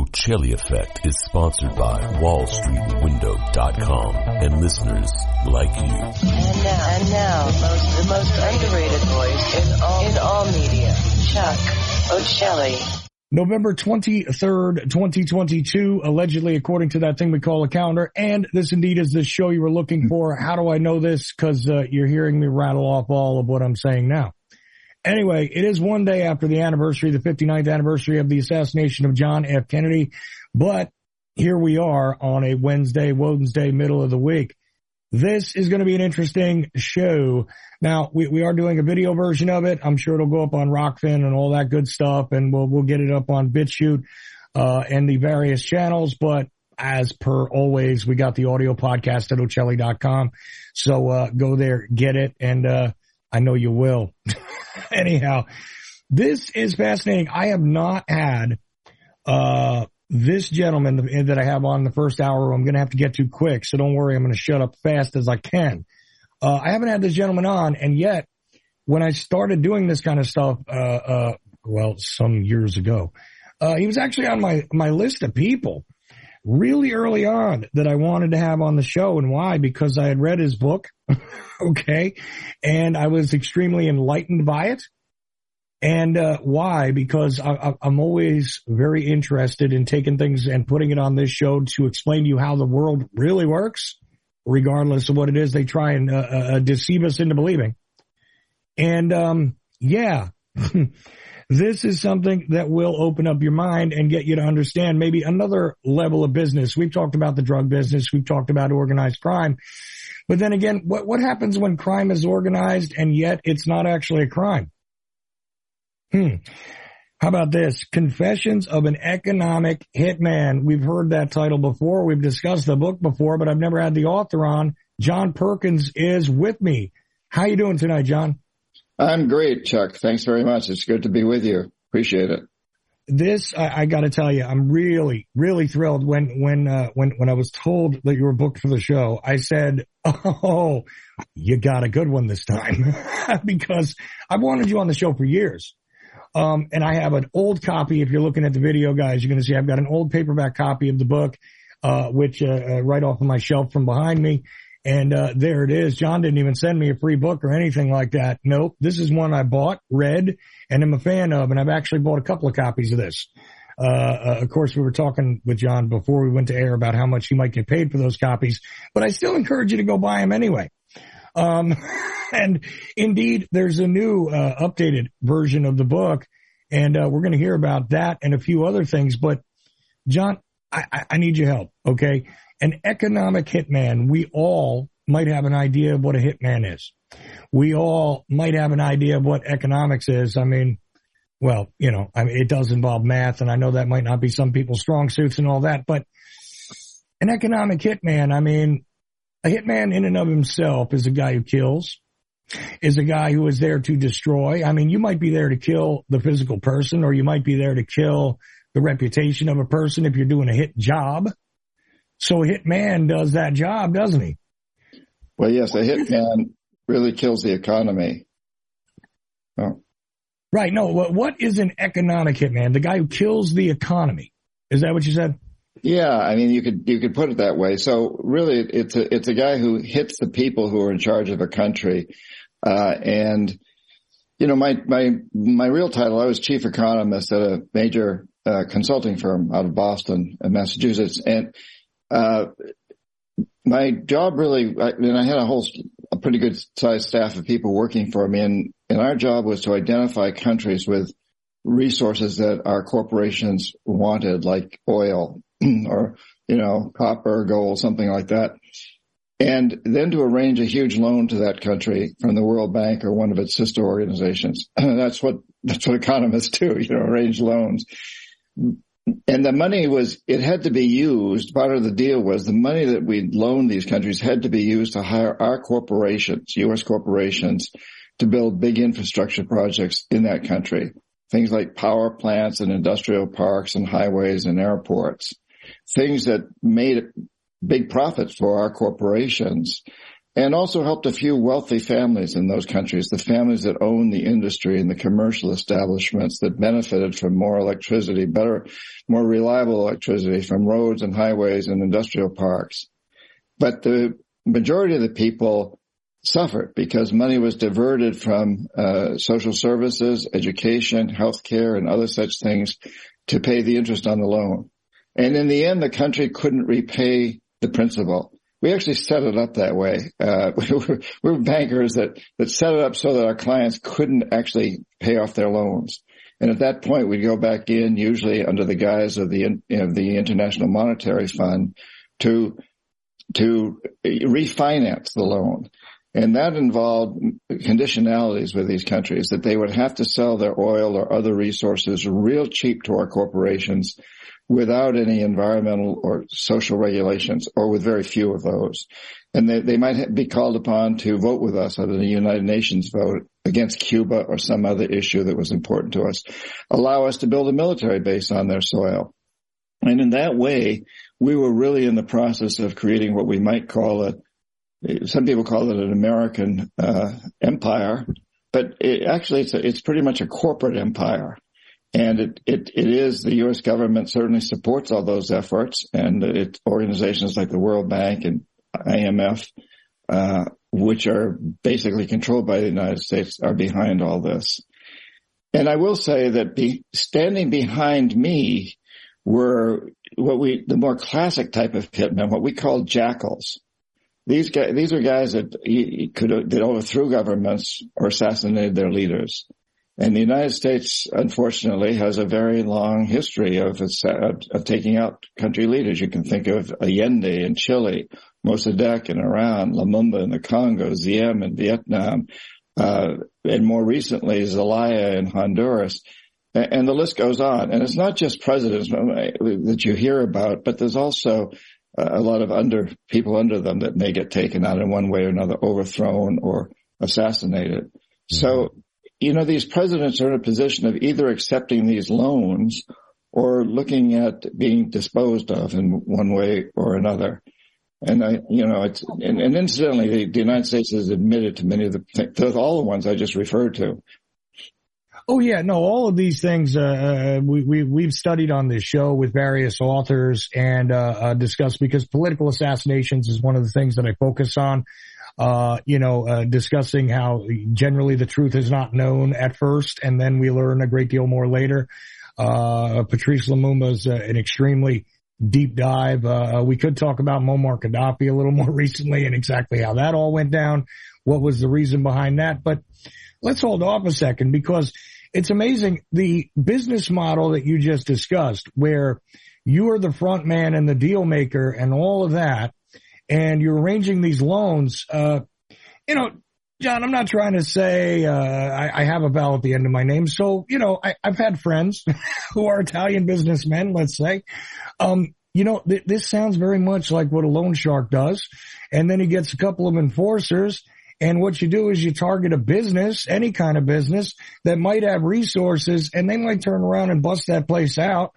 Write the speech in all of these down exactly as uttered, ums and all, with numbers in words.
Ocelli Effect is sponsored by wall street window dot com and listeners like you. And now, and now, the most, the most underrated voice in all, in all media, Chuck Ocelli. November twenty-third, twenty twenty-two, allegedly, according to that thing we call a calendar. And this indeed is the show you were looking for. How do I know this? Because uh, you're hearing me rattle off all of what I'm saying now. Anyway, it is one day after the anniversary, the fifty-ninth anniversary of the assassination of John F. Kennedy. But here we are on a Wednesday, Wednesday, middle of the week. This is going to be an interesting show. Now, we, we are doing a video version of it. I'm sure it'll go up on Rockfin and all that good stuff, and we'll we'll get it up on BitChute uh, and the various channels. But as per always, we got the audio podcast at Ocelli dot com. So uh, go there, get it, and uh, I know you will. Anyhow, this is fascinating. I have not had uh this gentleman that I have on the first hour. I'm going to have to get to quick, so don't worry. I'm going to shut up fast as I can. Uh, I haven't had this gentleman on, and yet when I started doing this kind of stuff, uh, uh, well, some years ago, uh, he was actually on my, my list of people really early on that I wanted to have on the show. And why? Because I had read his book. Okay. And I was extremely enlightened by it. And, uh, why? Because I, I'm always very interested in taking things and putting it on this show to explain to you how the world really works, regardless of what it is they try and uh, uh, deceive us into believing. And, um, yeah, this is something that will open up your mind and get you to understand maybe another level of business. We've talked about the drug business. We've talked about organized crime. But then again, what, what happens when crime is organized and yet it's not actually a crime? Hmm. How about this? Confessions of an Economic Hitman. We've heard that title before. We've discussed the book before, but I've never had the author on. John Perkins is with me. How you doing tonight, John? I'm great, Chuck. Thanks very much. It's good to be with you. Appreciate it. This, I, I got to tell you, I'm really, really thrilled. When, when, uh, when, when I was told that you were booked for the show, I said, "Oh, you got a good one this time," because I've wanted you on the show for years. Um, and I have an old copy. If you're looking at the video, guys, you're going to see I've got an old paperback copy of the book, uh, which, uh, uh, right off of my shelf from behind me. And, uh, there it is. John didn't even send me a free book or anything like that. Nope. This is one I bought, read, and am a fan of. And I've actually bought a couple of copies of this. Uh, uh, of course, we were talking with John before we went to air about how much he might get paid for those copies, but I still encourage you to go buy them anyway. Um, and indeed, there's a new, uh, updated version of the book, and, uh, we're going to hear about that and a few other things. But John, I, I, I need your help. Okay. An economic hitman. We all might have an idea of what a hitman is. We all might have an idea of what economics is. I mean, well, you know, I mean, it does involve math, and I know that might not be some people's strong suits and all that, but an economic hitman, I mean, a hitman in and of himself is a guy who kills, is a guy who is there to destroy. I mean, you might be there to kill the physical person, or you might be there to kill the reputation of a person if you're doing a hit job. So a hitman does that job, doesn't he? Well, yes, a hitman really kills the economy. Oh. Right. No, what is an economic hitman? The guy who kills the economy. Is that what you said? Yeah, I mean, you could you could put it that way. So really, it's a it's a guy who hits the people who are in charge of a country. Uh, and you know, my my my real title, I was chief economist at a major uh, consulting firm out of Boston, Massachusetts, and Uh, my job really, I mean, I had a whole, a pretty good sized staff of people working for me, and, and our job was to identify countries with resources that our corporations wanted, like oil or, you know, copper, gold, something like that. And then to arrange a huge loan to that country from the World Bank or one of its sister organizations. That's what, that's what economists do, you know, arrange loans. And the money was, it had to be used. Part of the deal was the money that we loaned these countries had to be used to hire our corporations, U S corporations, to build big infrastructure projects in that country. Things like power plants and industrial parks and highways and airports. Things that made big profits for our corporations. and also helped a few wealthy families in those countries, the families that own the industry and the commercial establishments that benefited from more electricity, better, more reliable electricity from roads and highways and industrial parks. But the majority of the people suffered because money was diverted from uh, social services, education, healthcare, and other such things to pay the interest on the loan. And in the end, the country couldn't repay the principal. We actually set it up that way. Uh, we, were, we were bankers that, that set it up so that our clients couldn't actually pay off their loans. And at that point, we'd go back in, usually under the guise of the, you know, the International Monetary Fund, to to refinance the loan. And that involved conditionalities with these countries, that they would have to sell their oil or other resources real cheap to our corporations without any environmental or social regulations, or with very few of those. And they, they might be called upon to vote with us under the United Nations vote against Cuba or some other issue that was important to us, allow us to build a military base on their soil. And in that way, we were really in the process of creating what we might call a some people call it an American uh, empire, but it, actually it's a, it's pretty much a corporate empire. And it, it, it is, the U S government certainly supports all those efforts, and it, organizations like the World Bank and I M F, uh, which are basically controlled by the United States, are behind all this. And I will say that be, standing behind me were what we, the more classic type of hitmen, what we call jackals. These guys, these are guys that could that overthrew governments or assassinated their leaders. And the United States, unfortunately, has a very long history of, of, of taking out country leaders. You can think of Allende in Chile, Mossadegh in Iran, Lumumba in the Congo, Diem in Vietnam, uh, and more recently, Zelaya in Honduras. And, and the list goes on. And it's not just presidents that you hear about, but there's also a lot of under people under them that may get taken out in one way or another, overthrown or assassinated. Mm-hmm. So, you know, these presidents are in a position of either accepting these loans or looking at being disposed of in one way or another. And I, you know, it's, and, and incidentally, the, the United States has admitted to many of the, all the ones I just referred to. Oh yeah, no, all of these things, uh, we, we, we've studied on this show with various authors and, uh, uh, discussed, because political assassinations is one of the things that I focus on. Uh, you know, uh, discussing how generally the truth is not known at first, and then we learn a great deal more later. Uh, Patrice Lumumba's uh, an extremely deep dive. Uh, we could talk about Muammar Gaddafi a little more recently and exactly how that all went down. What was the reason behind that? But let's hold off a second, because it's amazing the business model that you just discussed, where you are the front man and the deal maker and all of that, and you're arranging these loans. Uh, you know, John, I'm not trying to say uh, I, I have a vowel at the end of my name. So, you know, I, I've had friends who are Italian businessmen, let's say. Um, you know, th- this sounds very much like what a loan shark does. And then he gets a couple of enforcers. And what you do is you target a business, any kind of business, that might have resources, and they might turn around and bust that place out.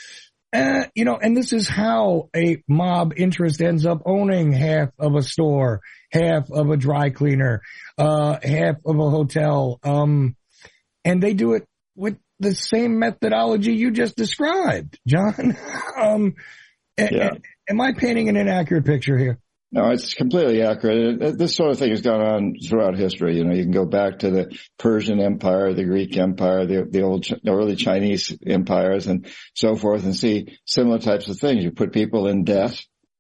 Uh, you know, and this is how a mob interest ends up owning half of a store, half of a dry cleaner, uh, half of a hotel. Um, and they do it with the same methodology you just described, John. um, yeah. a, am I painting an inaccurate picture here? No, it's completely accurate. This sort of thing has gone on throughout history. You know, you can go back to the Persian Empire, the Greek Empire, the, the old, the early Chinese empires, and so forth, and see similar types of things. You put people in debt,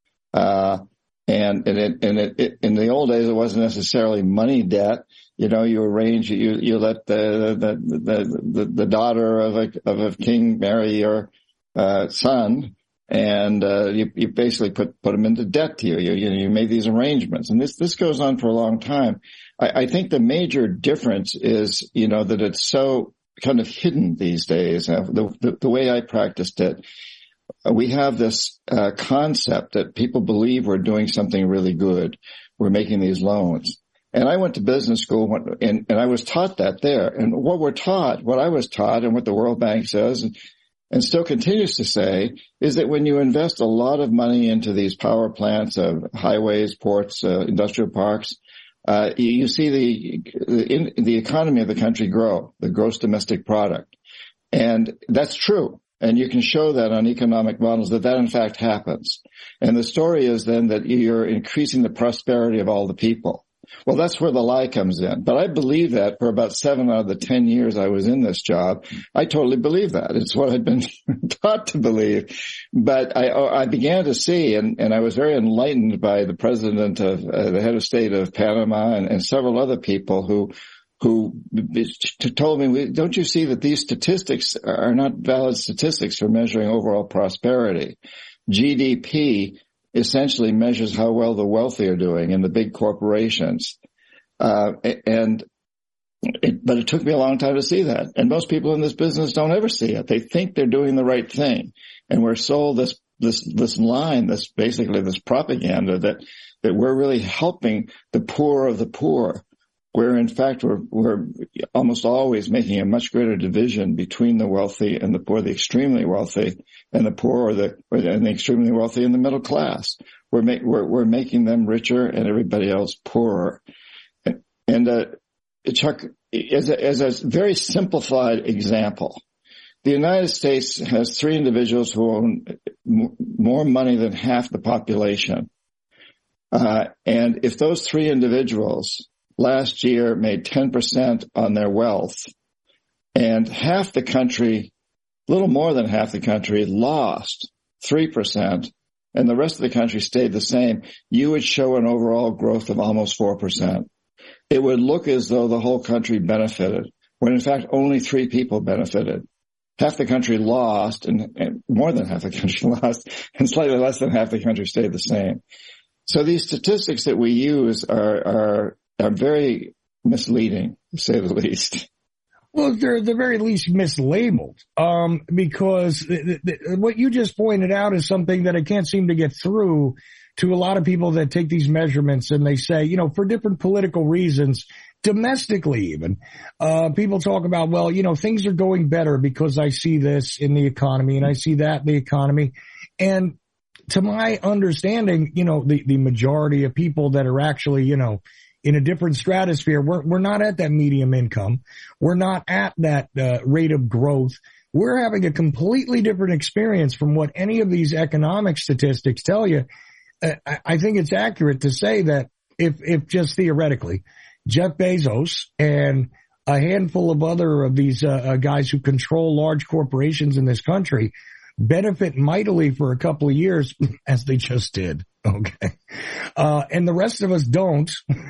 uh, and and it, and it, it, in the old days, it wasn't necessarily money debt. You know, you arrange, you you let the the the the, the daughter of a of a king marry your uh, son. And, uh, you, you basically put, put them into debt to you. You, you, you made these arrangements. And this, this goes on for a long time. I, I think the major difference is, you know, that it's so kind of hidden these days. Uh, the, the, the way I practiced it, uh, we have this, uh, concept that people believe we're doing something really good. We're making these loans. And I went to business school and, and I was taught that there. And what we're taught, what I was taught and what the World Bank says, and and still continues to say, is that when you invest a lot of money into these power plants of highways, ports, uh, industrial parks, uh, you, you see the, the, in, the economy of the country grow, the gross domestic product. And that's true. And you can show that on economic models that that in fact happens. And the story is then that you're increasing the prosperity of all the people. Well, that's where the lie comes in. But I believe that for about seven out of the ten years I was in this job. I totally believe that. It's what I'd been taught to believe. But I, I began to see, and, and I was very enlightened by the president of, uh, the head of state of Panama and, and several other people who who told me, don't you see that these statistics are not valid statistics for measuring overall prosperity? G D P essentially measures how well the wealthy are doing in the big corporations. Uh, and, it, but it took me a long time to see that. And most people in this business don't ever see it. They think they're doing the right thing. And we're sold this, this, this line, this basically this propaganda that, that we're really helping the poor of the poor, where in fact we're, we're almost always making a much greater division between the wealthy and the poor, the extremely wealthy and the poor, or the, or the, and the extremely wealthy and the middle class. We're, make, we're, we're making them richer and everybody else poorer. And, and uh, Chuck, as a, as a very simplified example, the United States has three individuals who own more money than half the population. Uh, and if those three individuals last year made ten percent on their wealth, and half the country, little more than half the country, lost three percent, and the rest of the country stayed the same, you would show an overall growth of almost four percent. It would look as though the whole country benefited, when in fact only three people benefited. Half the country lost, and, and more than half the country lost, and slightly less than half the country stayed the same. So these statistics that we use are, are are very misleading, to say the least. Well, they're at the very least mislabeled, um, because th- th- what you just pointed out is something that I can't seem to get through to a lot of people that take these measurements and they say, you know, for different political reasons, domestically even, uh, people talk about, well, you know, things are going better because I see this in the economy and I see that in the economy. And to my understanding, you know, the, the majority of people that are actually, you know, in a different stratosphere, we're, we're not at that medium income. We're not at that uh, rate of growth. We're having a completely different experience from what any of these economic statistics tell you. Uh, I, I think it's accurate to say that if, if just theoretically, Jeff Bezos and a handful of other of these uh, uh, guys who control large corporations in this country benefit mightily for a couple of years, as they just did. Okay. Uh, and the rest of us don't.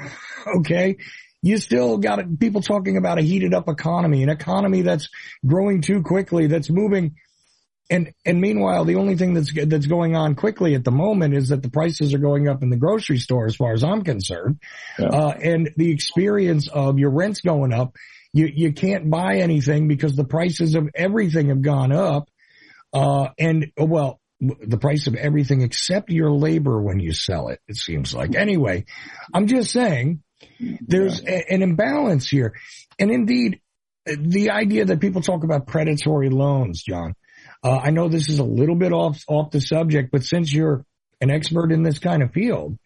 Okay. You still got people talking about a heated up economy, an economy that's growing too quickly, that's moving. And, and meanwhile, the only thing that's, that's going on quickly at the moment is that the prices are going up in the grocery store, as far as I'm concerned. Yeah. Uh, and the experience of your rent's going up. You, you can't buy anything because the prices of everything have gone up. Uh, and well, the price of everything except your labor when you sell it, it seems like. Anyway, I'm just saying there's yeah. a, an imbalance here. And indeed, the idea that people talk about predatory loans, John, uh, I know this is a little bit off, off the subject, but since you're an expert in this kind of field,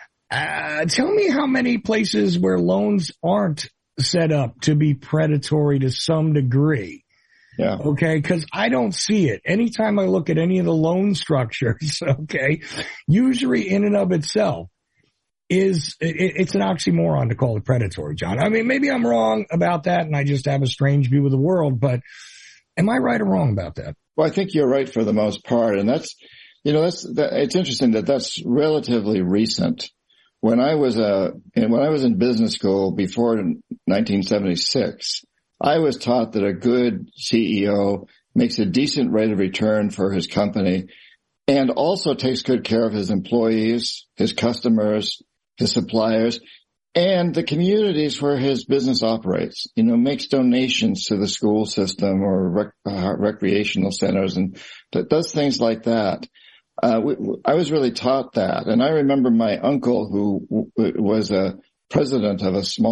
uh, tell me how many places where loans aren't set up to be predatory to some degree. Yeah. Okay. Cause I don't see it. Anytime I look at any of the loan structures, okay, usury in and of itself is, it, it's an oxymoron to call it predatory, John. I mean, maybe I'm wrong about that and I just have a strange view of the world, but am I right or wrong about that? Well, I think you're right for the most part. And that's, you know, that's, that, it's interesting that that's relatively recent. When I was, uh, when I was in business school before nineteen seventy-six, I was taught that a good C E O makes a decent rate of return for his company and also takes good care of his employees, his customers, his suppliers, and the communities where his business operates. You know, makes donations to the school system or rec- uh, recreational centers and does things like that. Uh, we, I was really taught that. And I remember my uncle, who w- was a president of a small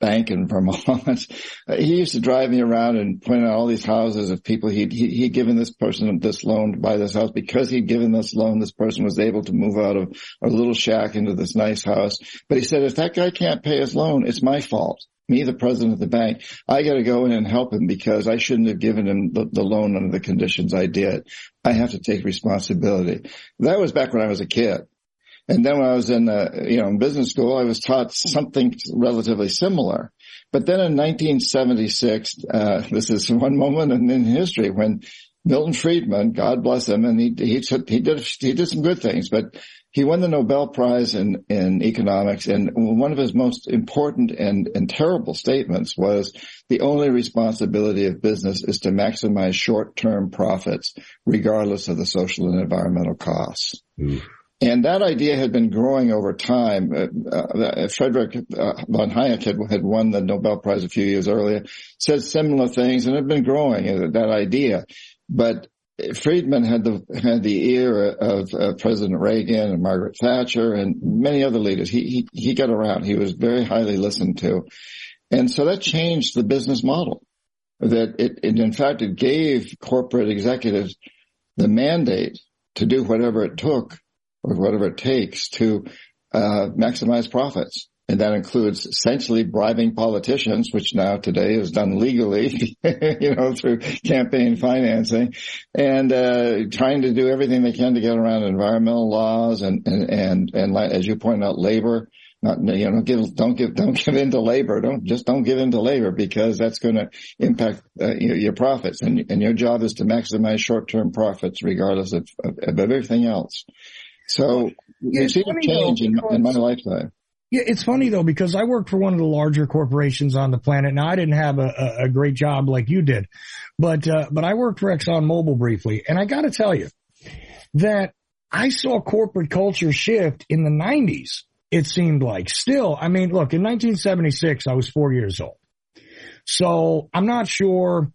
bank in Vermont. He used to drive me around and point out all these houses of people he'd, he, he'd given this person this loan to buy this house. Because he'd given this loan, this person was able to move out of a little shack into this nice house. But he said, if that guy can't pay his loan, it's my fault. Me, the president of the bank, I got to go in and help him because I shouldn't have given him the, the loan under the conditions I did. I have to take responsibility. That was back when I was a kid. And then when I was in, uh, you know, in business school, I was taught something relatively similar. But then in nineteen seventy-six, uh, this is one moment in, in history when Milton Friedman, God bless him, and he, he, he did, he did some good things, but he won the Nobel Prize in, in economics, and one of his most important and, and terrible statements was the only responsibility of business is to maximize short-term profits, regardless of the social and environmental costs. Mm. And that idea had been growing over time. Uh, uh, Frederick uh, von Hayek had, had won the Nobel Prize a few years earlier, said similar things, and it had been growing, uh, that idea. But Friedman had the had the ear of uh, President Reagan and Margaret Thatcher and many other leaders. He, he he got around. He was very highly listened to, and so that changed the business model. That it, it in fact it gave corporate executives the mandate to do whatever it took or whatever it takes to uh maximize profits. And that includes essentially bribing politicians, which now today is done legally, you know, through campaign financing, and uh trying to do everything they can to get around environmental laws and and and, and as you point out, labor. Not, you know, give, don't give, don't give in to labor. Don't, just don't give in to labor because that's going to impact uh, your, your profits. And, and your job is to maximize short-term profits regardless of, of, of everything else. So yeah, we've seen a change in, in my lifetime. Yeah, it's funny though, because I worked for one of the larger corporations on the planet. Now I didn't have a, a great job like you did, but, uh, but I worked for ExxonMobil briefly. And I got to tell you that I saw corporate culture shift in the nineties. It seemed like still, I mean, look, in nineteen seventy-six, I was four years old. So I'm not sure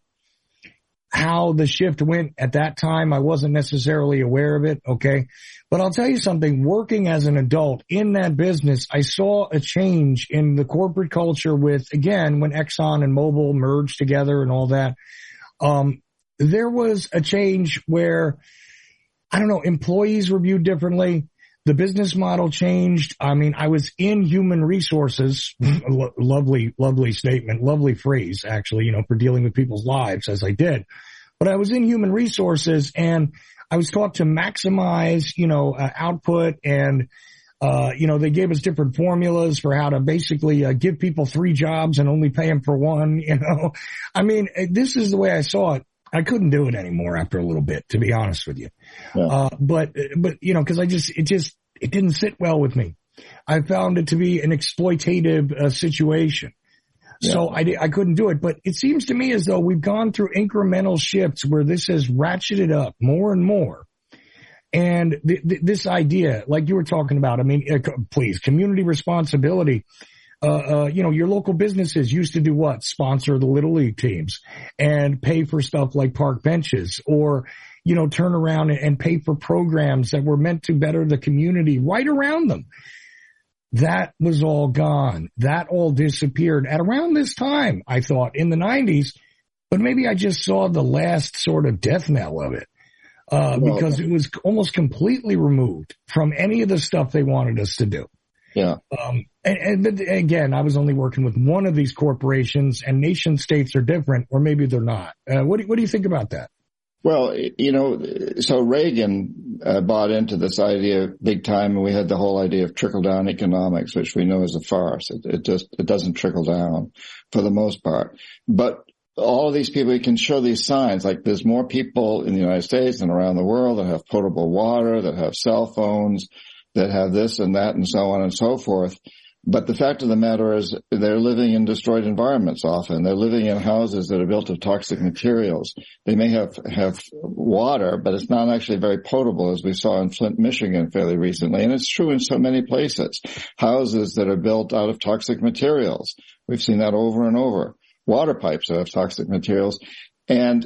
how the shift went at that time. I wasn't necessarily aware of it. Okay. But I'll tell you something, working as an adult in that business, I saw a change in the corporate culture with, again, when Exxon and Mobil merged together and all that. Um, there was a change where, I don't know, employees were viewed differently. The business model changed. I mean, I was in human resources. Lo- lovely, lovely statement, lovely phrase, actually, you know, for dealing with people's lives as I did. But I was in human resources and I was taught to maximize, you know, uh, output and, uh, you know, they gave us different formulas for how to basically uh, give people three jobs and only pay them for one, you know. I mean, this is the way I saw it. I couldn't do it anymore after a little bit, to be honest with you. Yeah. Uh, but, but, you know, cause I just, it just, it didn't sit well with me. I found it to be an exploitative uh, situation. Yeah. So I, I couldn't do it. But it seems to me as though we've gone through incremental shifts where this has ratcheted up more and more. And th- th- this idea, like you were talking about, I mean, uh, please, community responsibility. Uh, uh, you know, your local businesses used to do what? Sponsor the Little League teams and pay for stuff like park benches or, you know, turn around and pay for programs that were meant to better the community right around them. That was all gone. That all disappeared at around this time, I thought, in the nineties, but maybe I just saw the last sort of death knell of it, uh, well, because it was almost completely removed from any of the stuff they wanted us to do. Yeah. Um, and, and again, I was only working with one of these corporations, and nation states are different, or maybe they're not. Uh, what do, what do you think about that? Well, you know, so Reagan uh, bought into this idea big time, and we had the whole idea of trickle-down economics, which we know is a farce. It, it just it doesn't trickle down for the most part. But all of these people, you can show these signs, like there's more people in the United States and around the world that have potable water, that have cell phones, that have this and that and so on and so forth. But the fact of the matter is they're living in destroyed environments often. They're living in houses that are built of toxic materials. They may have, have water, but it's not actually very potable, as we saw in Flint, Michigan fairly recently. And it's true in so many places. Houses that are built out of toxic materials. We've seen that over and over. Water pipes that have toxic materials. And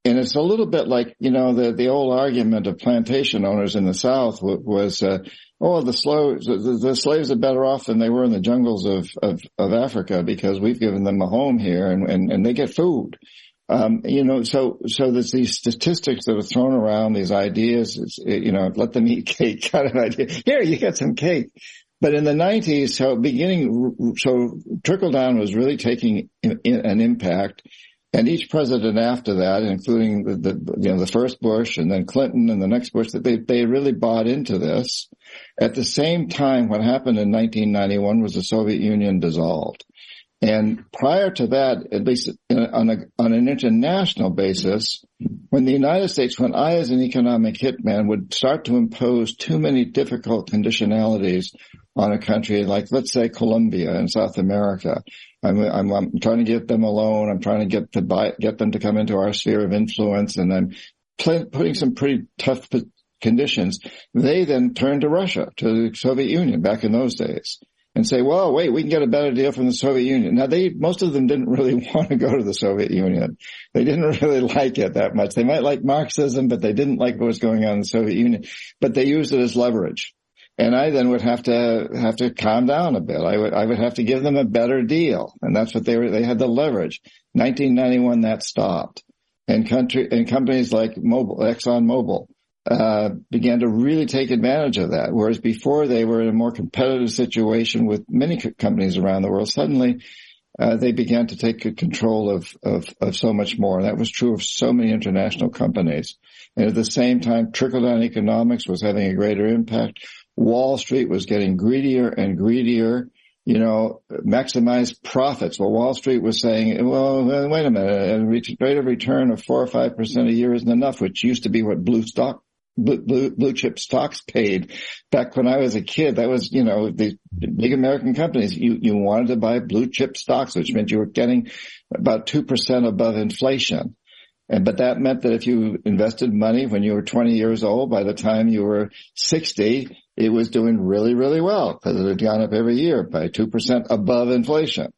and it's a little bit like, you know, the, the old argument of plantation owners in the South was, uh, oh, the, slow, the, the slaves are better off than they were in the jungles of, of, of Africa because we've given them a home here and, and, and they get food. Um, you know, so, so there's these statistics that are thrown around, these ideas, it's, you know, let them eat cake kind of idea. Here, you get some cake. But in the nineties, so beginning, so trickle down was really taking in, in, an impact. And each president after that, including the, the, you know, the first Bush and then Clinton and the next Bush, that they, they really bought into this. At the same time, what happened in nineteen ninety-one was the Soviet Union dissolved. And prior to that, at least on a, on an international basis, when the United States, when I as an economic hitman would start to impose too many difficult conditionalities on a country like, let's say, Colombia in South America, I'm, I'm, I'm trying to get them a loan. I'm trying to get to buy, get them to come into our sphere of influence, and I'm play, putting some pretty tough conditions. They then turn to Russia, to the Soviet Union back in those days, and say, well, wait, we can get a better deal from the Soviet Union. Now, they, most of them didn't really want to go to the Soviet Union. They didn't really like it that much. They might like Marxism, but they didn't like what was going on in the Soviet Union. But they used it as leverage. And I then would have to, have to calm down a bit. I would, I would have to give them a better deal. And that's what they were, they had the leverage. nineteen ninety-one, that stopped. And country, and companies like Mobil, ExxonMobil, uh, began to really take advantage of that. Whereas before they were in a more competitive situation with many co- companies around the world, suddenly, uh, they began to take control of, of, of so much more. And that was true of so many international companies. And at the same time, trickle-down economics was having a greater impact. Wall Street was getting greedier and greedier, you know, maximize profits. Well, Wall Street was saying, well, wait a minute, a rate of return of four or five percent a year isn't enough, which used to be what blue stock, blue, blue, blue chip stocks paid back when I was a kid. That was, you know, the big American companies. You, you wanted to buy blue chip stocks, which meant you were getting about two percent above inflation. And, but that meant that if you invested money when you were twenty years old, by the time you were sixty, it was doing really, really well because it had gone up every year by two percent above inflation.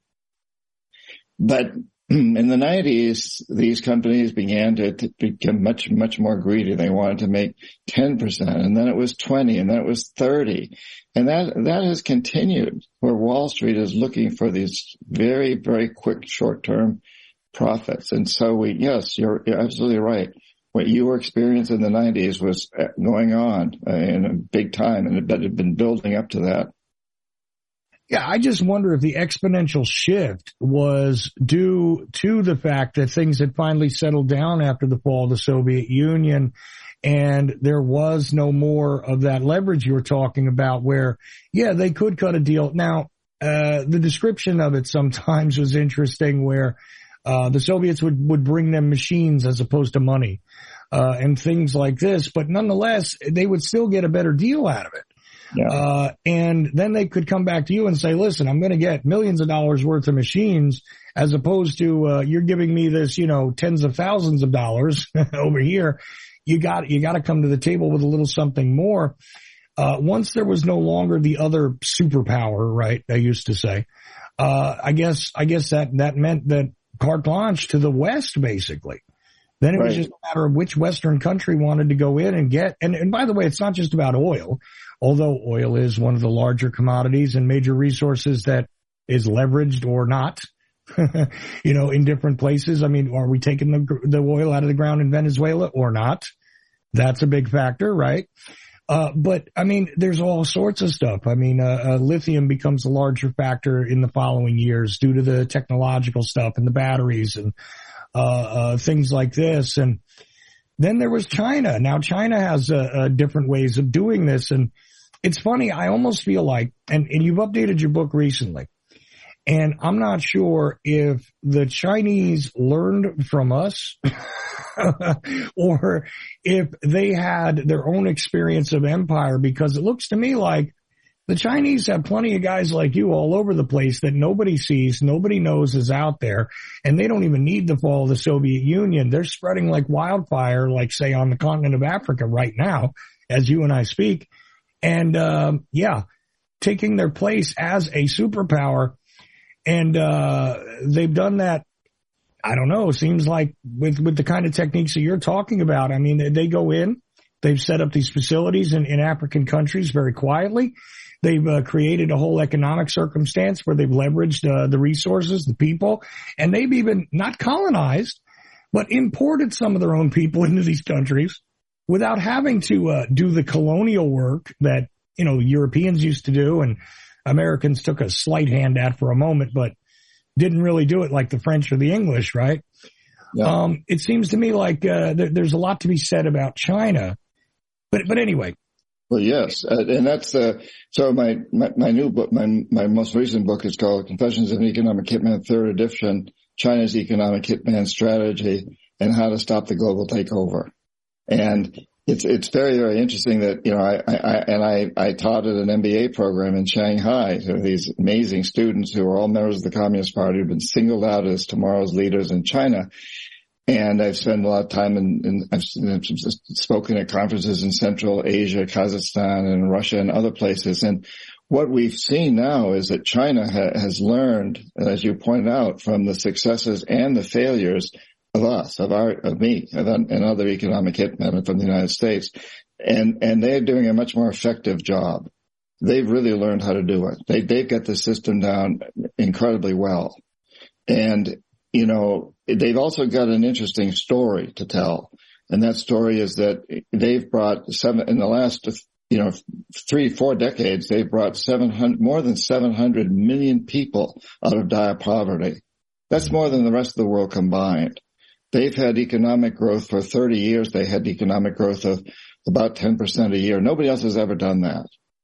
But in the nineties, these companies began to, to become much, much more greedy. They wanted to make ten percent, and then it was twenty, and then it was thirty. And that, that has continued, where Wall Street is looking for these very, very quick short-term profits. And so we, yes, you're, you're absolutely right. What you were experiencing in the nineties was going on uh, in a big time, and it had been building up to that. Yeah, I just wonder if the exponential shift was due to the fact that things had finally settled down after the fall of the Soviet Union, and there was no more of that leverage you were talking about where, yeah, they could cut a deal. Now, uh, the description of it sometimes was interesting where Uh, the Soviets would, would bring them machines as opposed to money, uh, and things like this. But nonetheless, they would still get a better deal out of it. Yeah. Uh, and then they could come back to you and say, listen, I'm going to get millions of dollars worth of machines as opposed to, uh, you're giving me this, you know, tens of thousands of dollars over here. You got, you got to come to the table with a little something more. Uh, once there was no longer the other superpower, right? They used to say, uh, I guess, I guess that, that meant that carte blanche to the West, basically. Then it right. was just a matter of which Western country wanted to go in and get. And, and by the way, it's not just about oil, although oil is one of the larger commodities and major resources that is leveraged or not, you know, in different places. I mean, are we taking the, the oil out of the ground in Venezuela or not? That's a big factor, right? Uh, but I mean, there's all sorts of stuff. I mean, uh, uh, lithium becomes a larger factor in the following years due to the technological stuff and the batteries and, uh, uh, things like this. And then there was China. Now China has, uh, uh, different ways of doing this. And it's funny. I almost feel like, and, and you've updated your book recently, and I'm not sure if the Chinese learned from us or if they had their own experience of empire, because it looks to me like the Chinese have plenty of guys like you all over the place that nobody sees, nobody knows is out there, and they don't even need the fall of the Soviet Union. They're spreading like wildfire, like say on the continent of Africa right now, as you and I speak. And, um, yeah, taking their place as a superpower. And, uh, they've done that I don't know. Seems like with, with the kind of techniques that you're talking about, I mean, they, they go in, they've set up these facilities in, in African countries very quietly. They've uh, created a whole economic circumstance where they've leveraged uh, the resources, the people, and they've even not colonized, but imported some of their own people into these countries without having to uh, do the colonial work that, you know, Europeans used to do and Americans took a slight hand at for a moment, but didn't really do it like the French or the English, right? Yeah. Um, it seems to me like uh, th- there's a lot to be said about China. But but anyway. Well, yes, uh, and that's uh, so. My, my my new book, my my most recent book is called "Confessions of an Economic Hitman," third edition: China's Economic Hitman Strategy and How to Stop the Global Takeover. And it's it's very very interesting that you know I, I and I I taught at an M B A program in Shanghai. So these amazing students who are all members of the Communist Party who've been singled out as tomorrow's leaders in China. And I've spent a lot of time in, in I've spoken at conferences in Central Asia, Kazakhstan, and Russia, and other places. And what we've seen now is that China ha- has learned, as you pointed out, from the successes and the failures of us, of our, of me, and other economic hitmen from the United States, and and they're doing a much more effective job. They've really learned how to do it. They they've got the system down incredibly well, and you know, they've also got an interesting story to tell. And that story is that they've brought seven, in the last, you know, three, four decades, they've brought seven hundred, more than seven hundred million people out of dire poverty. That's more than the rest of the world combined. They've had economic growth for thirty years. They had economic growth of about ten percent a year. Nobody else has ever done that.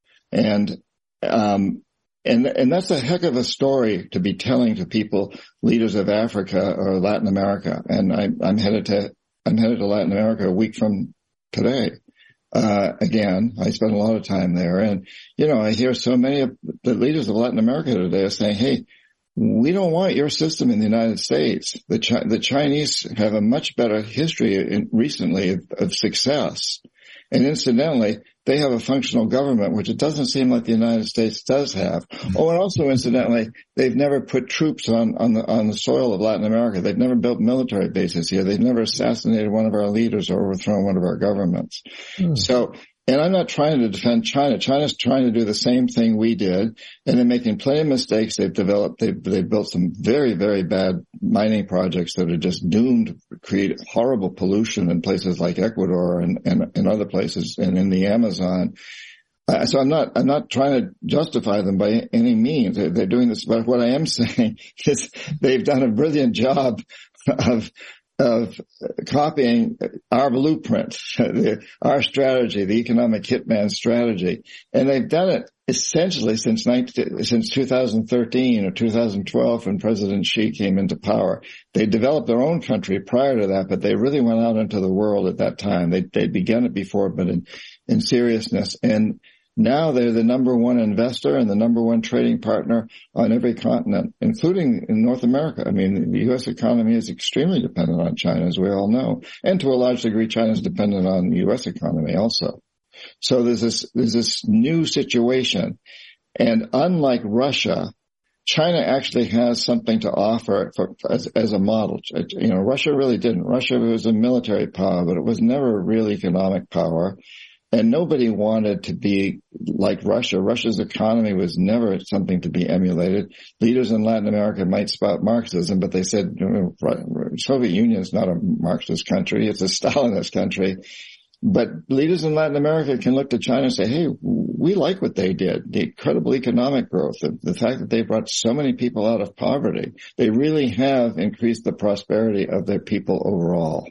And, um, And, and that's a heck of a story to be telling to people, leaders of Africa or Latin America. And I, I'm headed to, I'm headed to Latin America a week from today. Uh, again, I spent a lot of time there. And, you know, I hear so many of the leaders of Latin America today are saying, hey, we don't want your system in the United States. The, Chi- the Chinese have a much better history in, recently of, of success. And incidentally, they have a functional government, which it doesn't seem like the United States does have. Oh, and also incidentally, they've never put troops on, on the, on the soil of Latin America. They've never built military bases here. They've never assassinated one of our leaders or overthrown one of our governments. Mm. So, and I'm not trying to defend China. China's trying to do the same thing we did, and they're making plenty of mistakes. They've developed, they've, they've built some very, very bad mining projects that are just doomed to create horrible pollution in places like Ecuador and, and, and other places and in the Amazon. Uh, so I'm not, I'm not trying to justify them by any means. They're, they're doing this, but what I am saying is they've done a brilliant job of, of copying our blueprint, our strategy, the economic hitman strategy. And they've done it essentially since nineteen, since two thousand thirteen or two thousand twelve when President Xi came into power. They developed their own country prior to that, but they really went out into the world at that time. They, they'd begun it before, but in, in seriousness. And now they're the number one investor and the number one trading partner on every continent, including in North America. I mean, the U S economy is extremely dependent on China, as we all know. And to a large degree, China is dependent on the U S economy also. So there's this, there's this new situation. And unlike Russia, China actually has something to offer for, as, as a model. You know, Russia really didn't. Russia was a military power, but it was never a real economic power. And nobody wanted to be like Russia. Russia's economy was never something to be emulated. Leaders in Latin America might spout Marxism, but they said, you know, Soviet Union is not a Marxist country. It's a Stalinist country. But leaders in Latin America can look to China and say, hey, we like what they did. The incredible economic growth, the, the fact that they brought so many people out of poverty. They really have increased the prosperity of their people overall.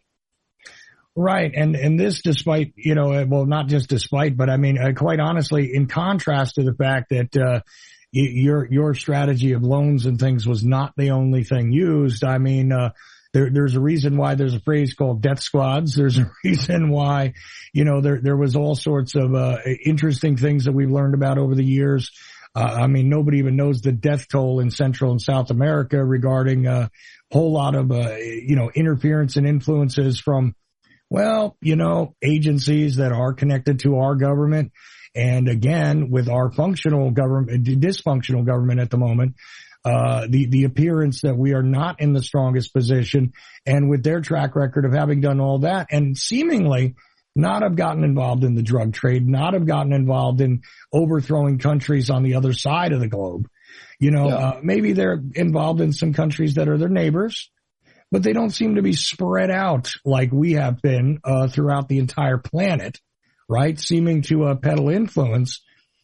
Right. And, and this despite, you know, well, not just despite, but I mean, uh, quite honestly, in contrast to the fact that, uh, y- your, your strategy of loans and things was not the only thing used. I mean, uh, there, there's a reason why there's a phrase called death squads. There's a reason why, you know, there, there was all sorts of, uh, interesting things that we've learned about over the years. Uh, I mean, nobody even knows the death toll in Central and South America regarding a whole lot of, uh, you know, interference and influences from, well, you know, agencies that are connected to our government. And again, with our functional government, dysfunctional government at the moment, uh, the, the appearance that we are not in the strongest position, and with their track record of having done all that and seemingly not have gotten involved in the drug trade, not have gotten involved in overthrowing countries on the other side of the globe. You know, yeah. uh, maybe they're involved in some countries that are their neighbors, but they don't seem to be spread out like we have been uh, throughout the entire planet, right? Seeming to uh, peddle influence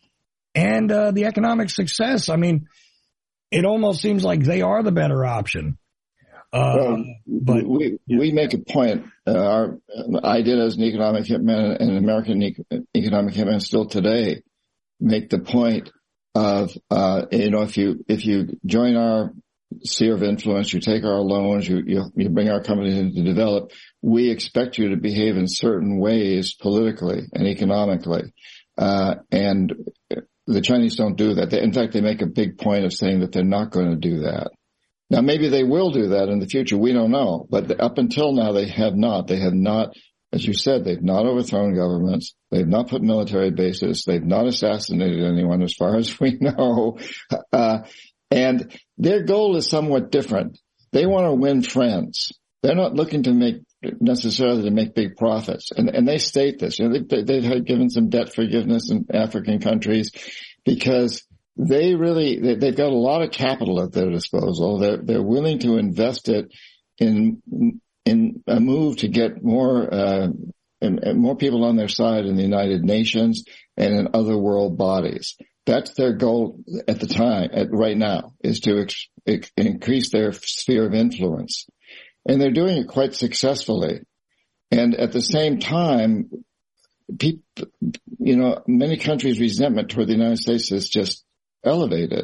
and uh, the economic success. I mean, it almost seems like they are the better option. Uh, well, but we yeah. we make a point. Uh, our I did as an economic hitman and an American e- economic hitman still today make the point of uh, you know if you if you join our sphere of influence, you take our loans, you you, you bring our companies in to develop, we expect you to behave in certain ways politically and economically, uh, and the Chinese don't do that. They, in fact, they make a big point of saying that they're not going to do that. Now, maybe they will do that in the future. We don't know. But up until now, they have not. They have not, as you said, they've not overthrown governments. They've not put military bases. They've not assassinated anyone as far as we know. Uh, and their goal is somewhat different. They want to win friends. They're not looking to make necessarily to make big profits. And, and they state this. You know, they, they've had given some debt forgiveness in African countries because They really, they've got a lot of capital at their disposal. They're, they're willing to invest it in, in a move to get more, uh, and, and more people on their side in the United Nations and in other world bodies. That's their goal at the time, at right now, is to ex, ex, increase their sphere of influence. And they're doing it quite successfully. And at the same time, people, you know, many countries' resentment toward the United States is just elevated.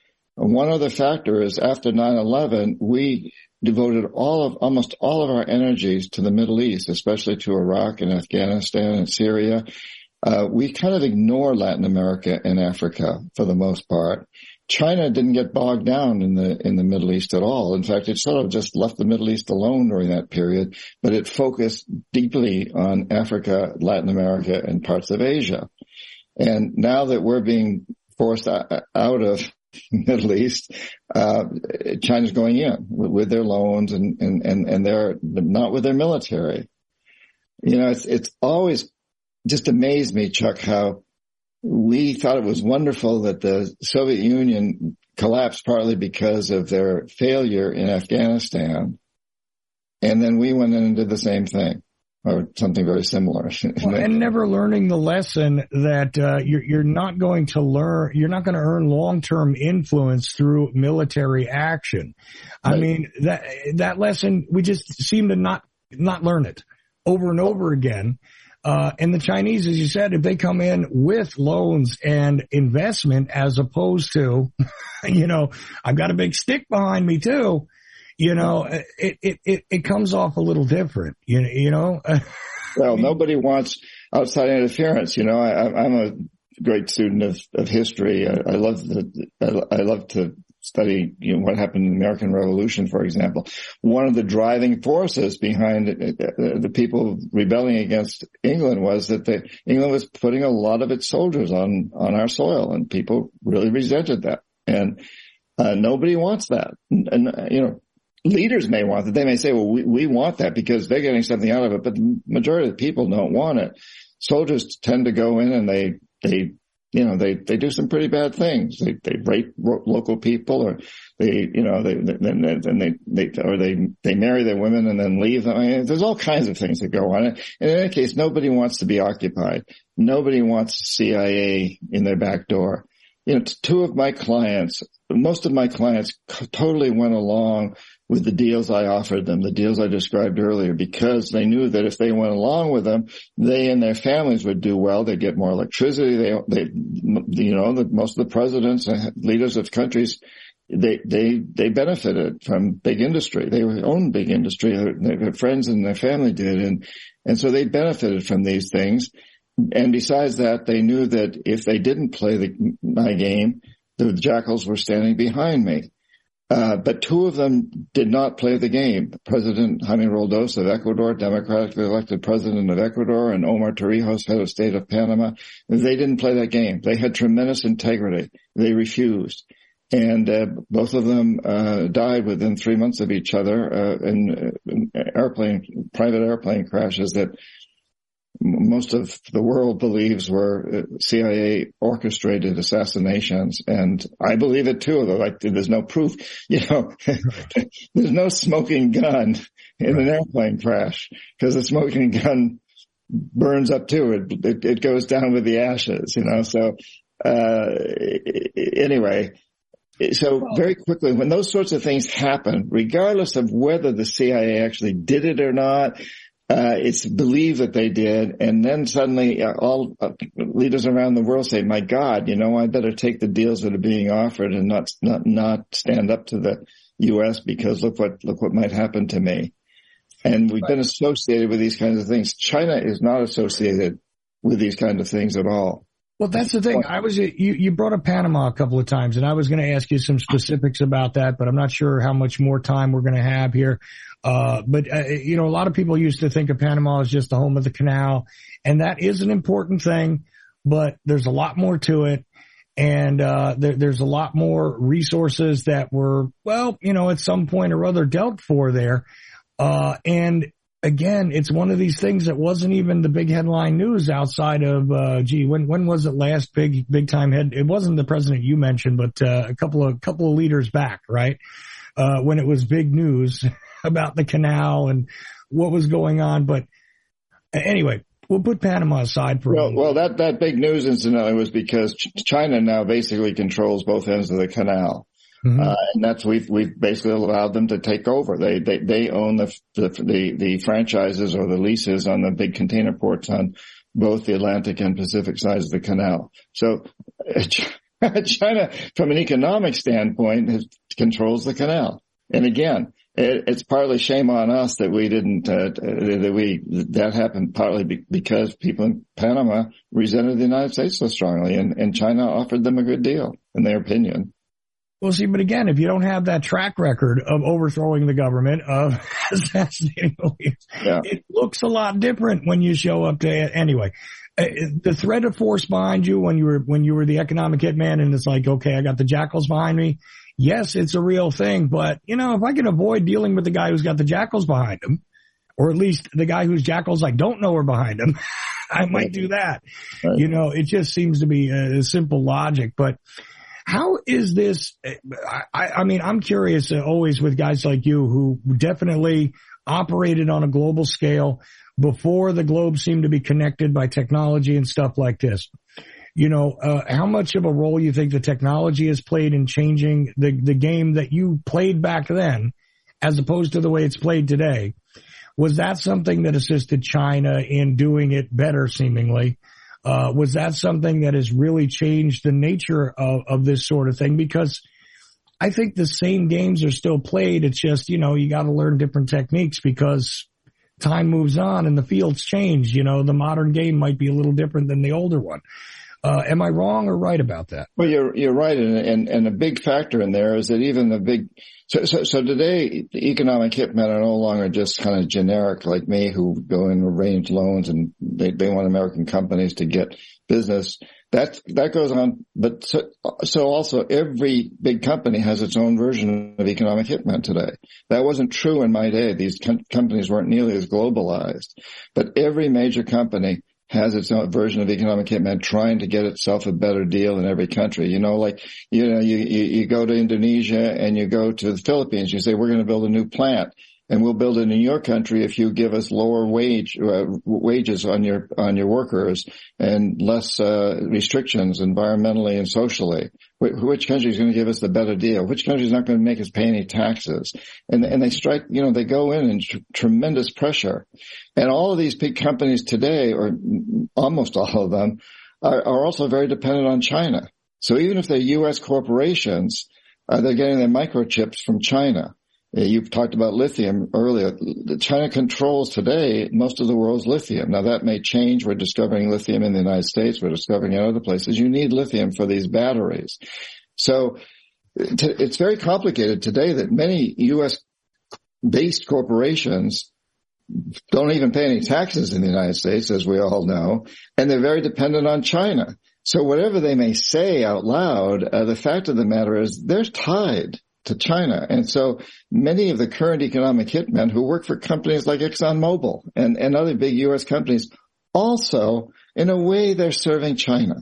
One other factor is after nine eleven, we devoted all of, almost all of our energies to the Middle East, especially to Iraq and Afghanistan and Syria. Uh, we kind of ignore Latin America and Africa for the most part. China didn't get bogged down in the, in the Middle East at all. In fact, it sort of just left the Middle East alone during that period, but it focused deeply on Africa, Latin America, and parts of Asia. And now that we're being forced out of Middle East, uh, China's going in with their loans and, and, and, and they're not with their military. You know, it's, it's always just amazed me, Chuck, how we thought it was wonderful that the Soviet Union collapsed partly because of their failure in Afghanistan. And then we went in and did the same thing. Or something very similar. Well, and never learning the lesson that uh, you're, you're not going to learn, you're not going to earn long-term influence through military action. Right. I mean, that that lesson, we just seem to not not learn it over and over again. Uh, and the Chinese, as you said, if they come in with loans and investment as opposed to, you know, I've got a big stick behind me too. You know, it, it, it, it comes off a little different, you, you know? Well, nobody wants outside interference. You know, I, I'm a great student of, of history. I, I love the, I, I love to study, you know, what happened in the American Revolution, for example. One of the driving forces behind it, the, the people rebelling against England was that the, England was putting a lot of its soldiers on, on our soil, and people really resented that. And, uh, nobody wants that. And, and you know, leaders may want that. They may say, well, we, we want that because they're getting something out of it, but the majority of the people don't want it. Soldiers tend to go in and they, they, you know, they, they do some pretty bad things. They, they rape local people, or they, you know, they, then they, they, they, or they, they marry their women and then leave them. I mean, there's all kinds of things that go on. And in any case, nobody wants to be occupied. Nobody wants C I A in their back door. You know, two of my clients, most of my clients totally went along with the deals I offered them, the deals I described earlier, because they knew that if they went along with them, they and their families would do well. They'd get more electricity. They, they, you know, the, most of the presidents and leaders of countries, they, they, they benefited from big industry. They owned big industry. Their friends and their family did. And, and so they benefited from these things. And besides that, they knew that if they didn't play the, my game, the jackals were standing behind me. Uh, but two of them did not play the game. President Jaime Roldos of Ecuador, democratically elected president of Ecuador, and Omar Torrijos, head of state of Panama, they didn't play that game. They had tremendous integrity. They refused. And uh, both of them uh, died within three months of each other uh, in, in airplane, private airplane crashes that most of the world believes were C I A orchestrated assassinations. And I believe it too, although like, there's no proof, you know, there's no smoking gun in an airplane crash because the smoking gun burns up too. It, it, it goes down with the ashes, you know, so, uh, anyway, so very quickly, when those sorts of things happen, regardless of whether the C I A actually did it or not, Uh, it's believed that they did, and then suddenly uh, all uh, leaders around the world say, my God, you know, I better take the deals that are being offered and not, not, not stand up to the U S because look what, look what might happen to me. And we've been associated with these kinds of things. China is not associated with these kinds of things at all. Well, that's the thing. I was, you, you brought up Panama a couple of times, and I was going to ask you some specifics about that, but I'm not sure how much more time we're going to have here. Uh, but, uh, you know, a lot of people used to think of Panama as just the home of the canal, and that is an important thing, but there's a lot more to it. And, uh, there, there's a lot more resources that were, well, you know, at some point or other dealt for there. Uh, and again, it's one of these things that wasn't even the big headline news outside of, uh, gee, when, when was it last big, big time head? It wasn't the president you mentioned, but, uh, a couple of, couple of leaders back, right? Uh, when it was big news about the canal and what was going on. But anyway, we'll put Panama aside for well, a moment. Well, that, that big news incidentally was because Ch- China now basically controls both ends of the canal. Mm-hmm. Uh, and that's, we've, we've basically allowed them to take over. They, they, they own the, the, the, the franchises or the leases on the big container ports on both the Atlantic and Pacific sides of the canal. So China, from an economic standpoint, has, controls the canal. And again, it, it's partly shame on us that we didn't, uh, that we, that happened partly be, because people in Panama resented the United States so strongly, and, and China offered them a good deal, in their opinion. Well, see, but again, if you don't have that track record of overthrowing the government, of assassinating leaders, yeah. It looks a lot different when you show up to it. Anyway, the threat of force behind you when you were, when you were the economic hitman, and it's like, okay, I got the jackals behind me. Yes, it's a real thing, but, you know, if I can avoid dealing with the guy who's got the jackals behind him, or at least the guy whose jackals I don't know are behind him, I might do that. Right. You know, it just seems to be a simple logic. But how is this? I, I mean, I'm curious uh, always with guys like you who definitely operated on a global scale before the globe seemed to be connected by technology and stuff like this. You know, uh, how much of a role you think the technology has played in changing the, the game that you played back then as opposed to the way it's played today? Was that something that assisted China in doing it better, seemingly? Uh, was that something that has really changed the nature of, of this sort of thing? Because I think the same games are still played. It's just, you know, you got to learn different techniques because time moves on and the fields change. You know, the modern game might be a little different than the older one. Uh, am I wrong or right about that? Well, you're, you're right. And, and, and a big factor in there is that even the big, so, so, so today the economic hitmen are no longer just kind of generic like me who go and arrange loans and they, they want American companies to get business. That, that goes on. But so, so also every big company has its own version of economic hitman today. That wasn't true in my day. These com- companies weren't nearly as globalized, but every major company has its own version of economic hitman trying to get itself a better deal in every country. You know, like, you know, you, you, you go to Indonesia and you go to the Philippines, you say, we're going to build a new plant and we'll build it in your country if you give us lower wage, uh, wages on your, on your workers and less, uh, restrictions environmentally and socially. Wh- which country is going to give us the better deal? Which country is not going to make us pay any taxes? And, and they strike, you know, they go in in tr- tremendous pressure. And all of these big companies today, or almost all of them, are, are also very dependent on China. So even if they're U S corporations, uh, they're getting their microchips from China. You've talked about lithium earlier. China controls today most of the world's lithium. Now that may change. We're discovering lithium in the United States. We're discovering in other places. You need lithium for these batteries. So it's very complicated today that many U S based corporations don't even pay any taxes in the United States, as we all know, and they're very dependent on China. So whatever they may say out loud, uh, the fact of the matter is they're tied to China. And so many of the current economic hitmen who work for companies like ExxonMobil and, and other big U S companies also, in a way, they're serving China.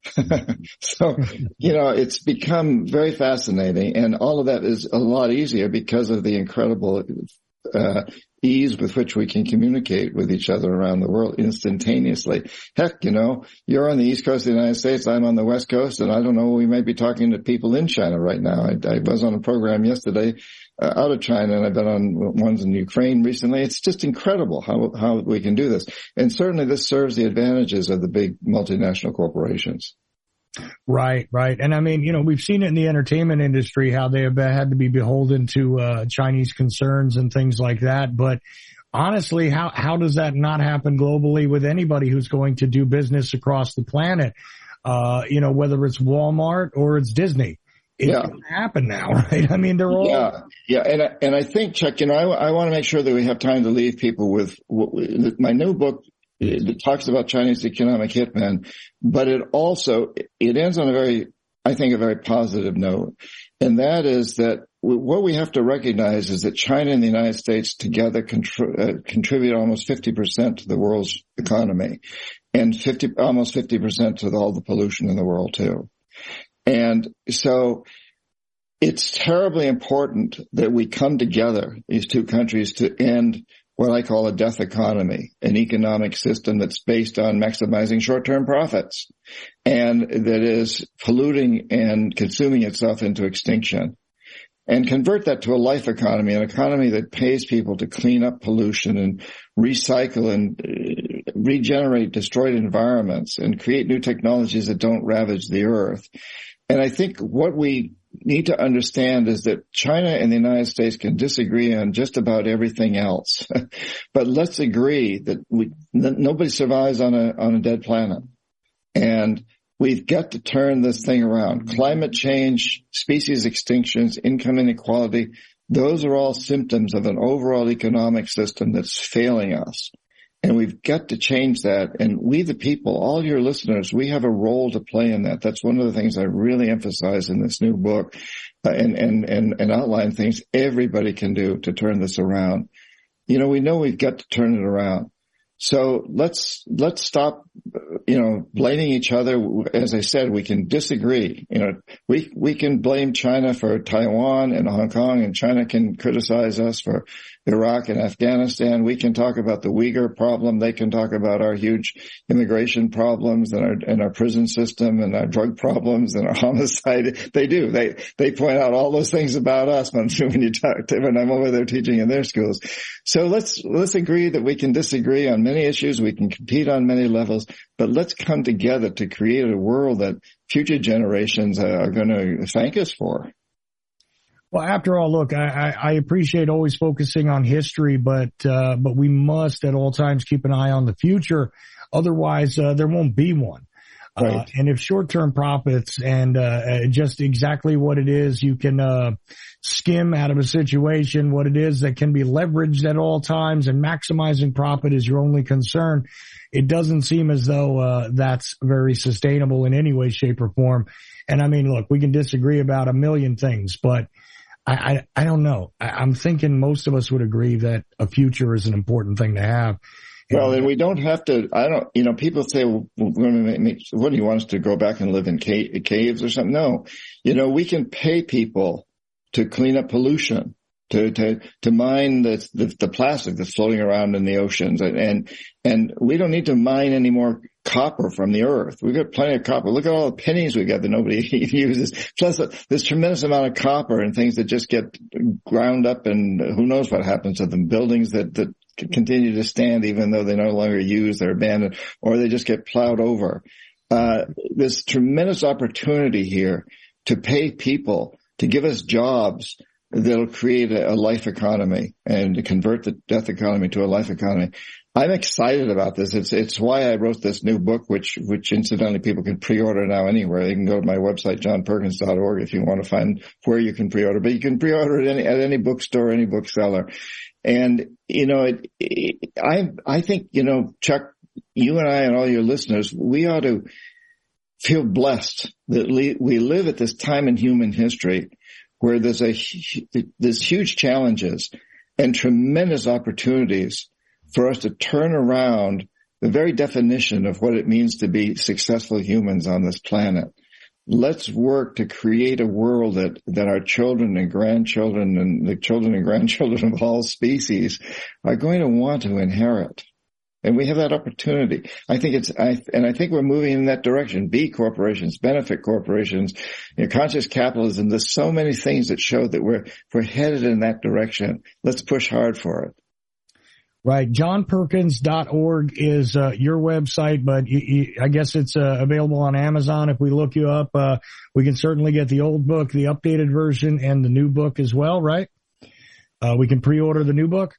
So, you know, it's become very fascinating, and all of that is a lot easier because of the incredible uh, ease with which we can communicate with each other around the world instantaneously. Heck, you know, you're on the East Coast of the United States, I'm on the West Coast, and I don't know, we may be talking to people in China right now. I, I was on a program yesterday uh, out of China, and I've been on ones in Ukraine recently. It's just incredible how how we can do this. And certainly this serves the advantages of the big multinational corporations. Right, right. And I mean, you know, we've seen it in the entertainment industry, how they have had to be beholden to uh Chinese concerns and things like that. But honestly, how how does that not happen globally with anybody who's going to do business across the planet? Uh, you know, whether it's Walmart or it's Disney. It's yeah. going to happen now, right? I mean, they're all. Yeah, yeah. And I, and I think, Chuck, you know, I, I want to make sure that we have time to leave people with what, my new book. It talks about Chinese economic hitmen, but it also, it ends on a very, I think, a very positive note. And that is that what we have to recognize is that China and the United States together contri- uh, contribute almost fifty percent to the world's economy and fifty, almost fifty percent to all the pollution in the world too. And so it's terribly important that we come together, these two countries, to end what I call a death economy, an economic system that's based on maximizing short-term profits and that is polluting and consuming itself into extinction, and convert that to a life economy, an economy that pays people to clean up pollution and recycle and uh, regenerate destroyed environments and create new technologies that don't ravage the earth. And I think what we need to understand is that China and the United States can disagree on just about everything else, but let's agree that we that nobody survives on a on a dead planet, and we've got to turn this thing around. Climate change, species extinctions, income inequality, those are all symptoms of an overall economic system that's failing us. And we've got to change that. And we, the people, all your listeners, we have a role to play in that. That's one of the things I really emphasize in this new book, uh, and, and, and, and outline things everybody can do to turn this around. You know, we know we've got to turn it around. So let's, let's stop, you know, blaming each other. As I said, we can disagree. You know, we, we can blame China for Taiwan and Hong Kong, and China can criticize us for Iraq and Afghanistan. We can talk about the Uyghur problem. They can talk about our huge immigration problems and our, and our prison system and our drug problems and our homicide. They do. They, they point out all those things about us when, when you talk to, when I'm over there teaching in their schools. So let's, let's agree that we can disagree on many issues. We can compete on many levels, but let's come together to create a world that future generations are going to thank us for. Well, after all, look, I, I appreciate always focusing on history, but uh, but we must at all times keep an eye on the future. Otherwise, uh, there won't be one. Right. Uh, and if short-term profits and uh, just exactly what it is you can uh, skim out of a situation, what it is that can be leveraged at all times, and maximizing profit is your only concern, it doesn't seem as though uh, that's very sustainable in any way, shape, or form. And I mean, look, we can disagree about a million things, but I, I, I don't know. I, I'm thinking most of us would agree that a future is an important thing to have. Well, and we don't have to, I don't, you know, people say, well, we're going to make, what do you want us to go back and live in ca- caves or something? No. You know, we can pay people to clean up pollution, to, to, to mine the, the, the plastic that's floating around in the oceans. And, and, and we don't need to mine any more copper from the earth. We've got plenty of copper. Look at all the pennies we got that nobody uses. Plus, there's tremendous amount of copper and things that just get ground up, and who knows what happens to them. Buildings that, that continue to stand even though they're no longer used, they're abandoned, or they just get plowed over. Uh, there's tremendous opportunity here to pay people, to give us jobs that'll create a, a life economy and to convert the death economy to a life economy. I'm excited about this. It's, it's why I wrote this new book, which, which incidentally people can pre-order now anywhere. You can go to my website, john perkins dot org, if you want to find where you can pre-order, but you can pre-order it at any, at any bookstore, any bookseller. And, you know, it, it, I, I think, you know, Chuck, you and I and all your listeners, we ought to feel blessed that we live at this time in human history where there's a there's huge challenges and tremendous opportunities for us to turn around the very definition of what it means to be successful humans on this planet. Let's work to create a world that, that our children and grandchildren and the children and grandchildren of all species are going to want to inherit. And we have that opportunity. I think it's, I, and I think we're moving in that direction. B corporations, benefit corporations, you know, conscious capitalism. There's so many things that show that we're, we're headed in that direction. Let's push hard for it. Right. john perkins dot org is uh, your website, but you, you, I guess it's uh, available on Amazon. If we look you up, uh, we can certainly get the old book, the updated version, and the new book as well, right? Uh, we can pre-order the new book?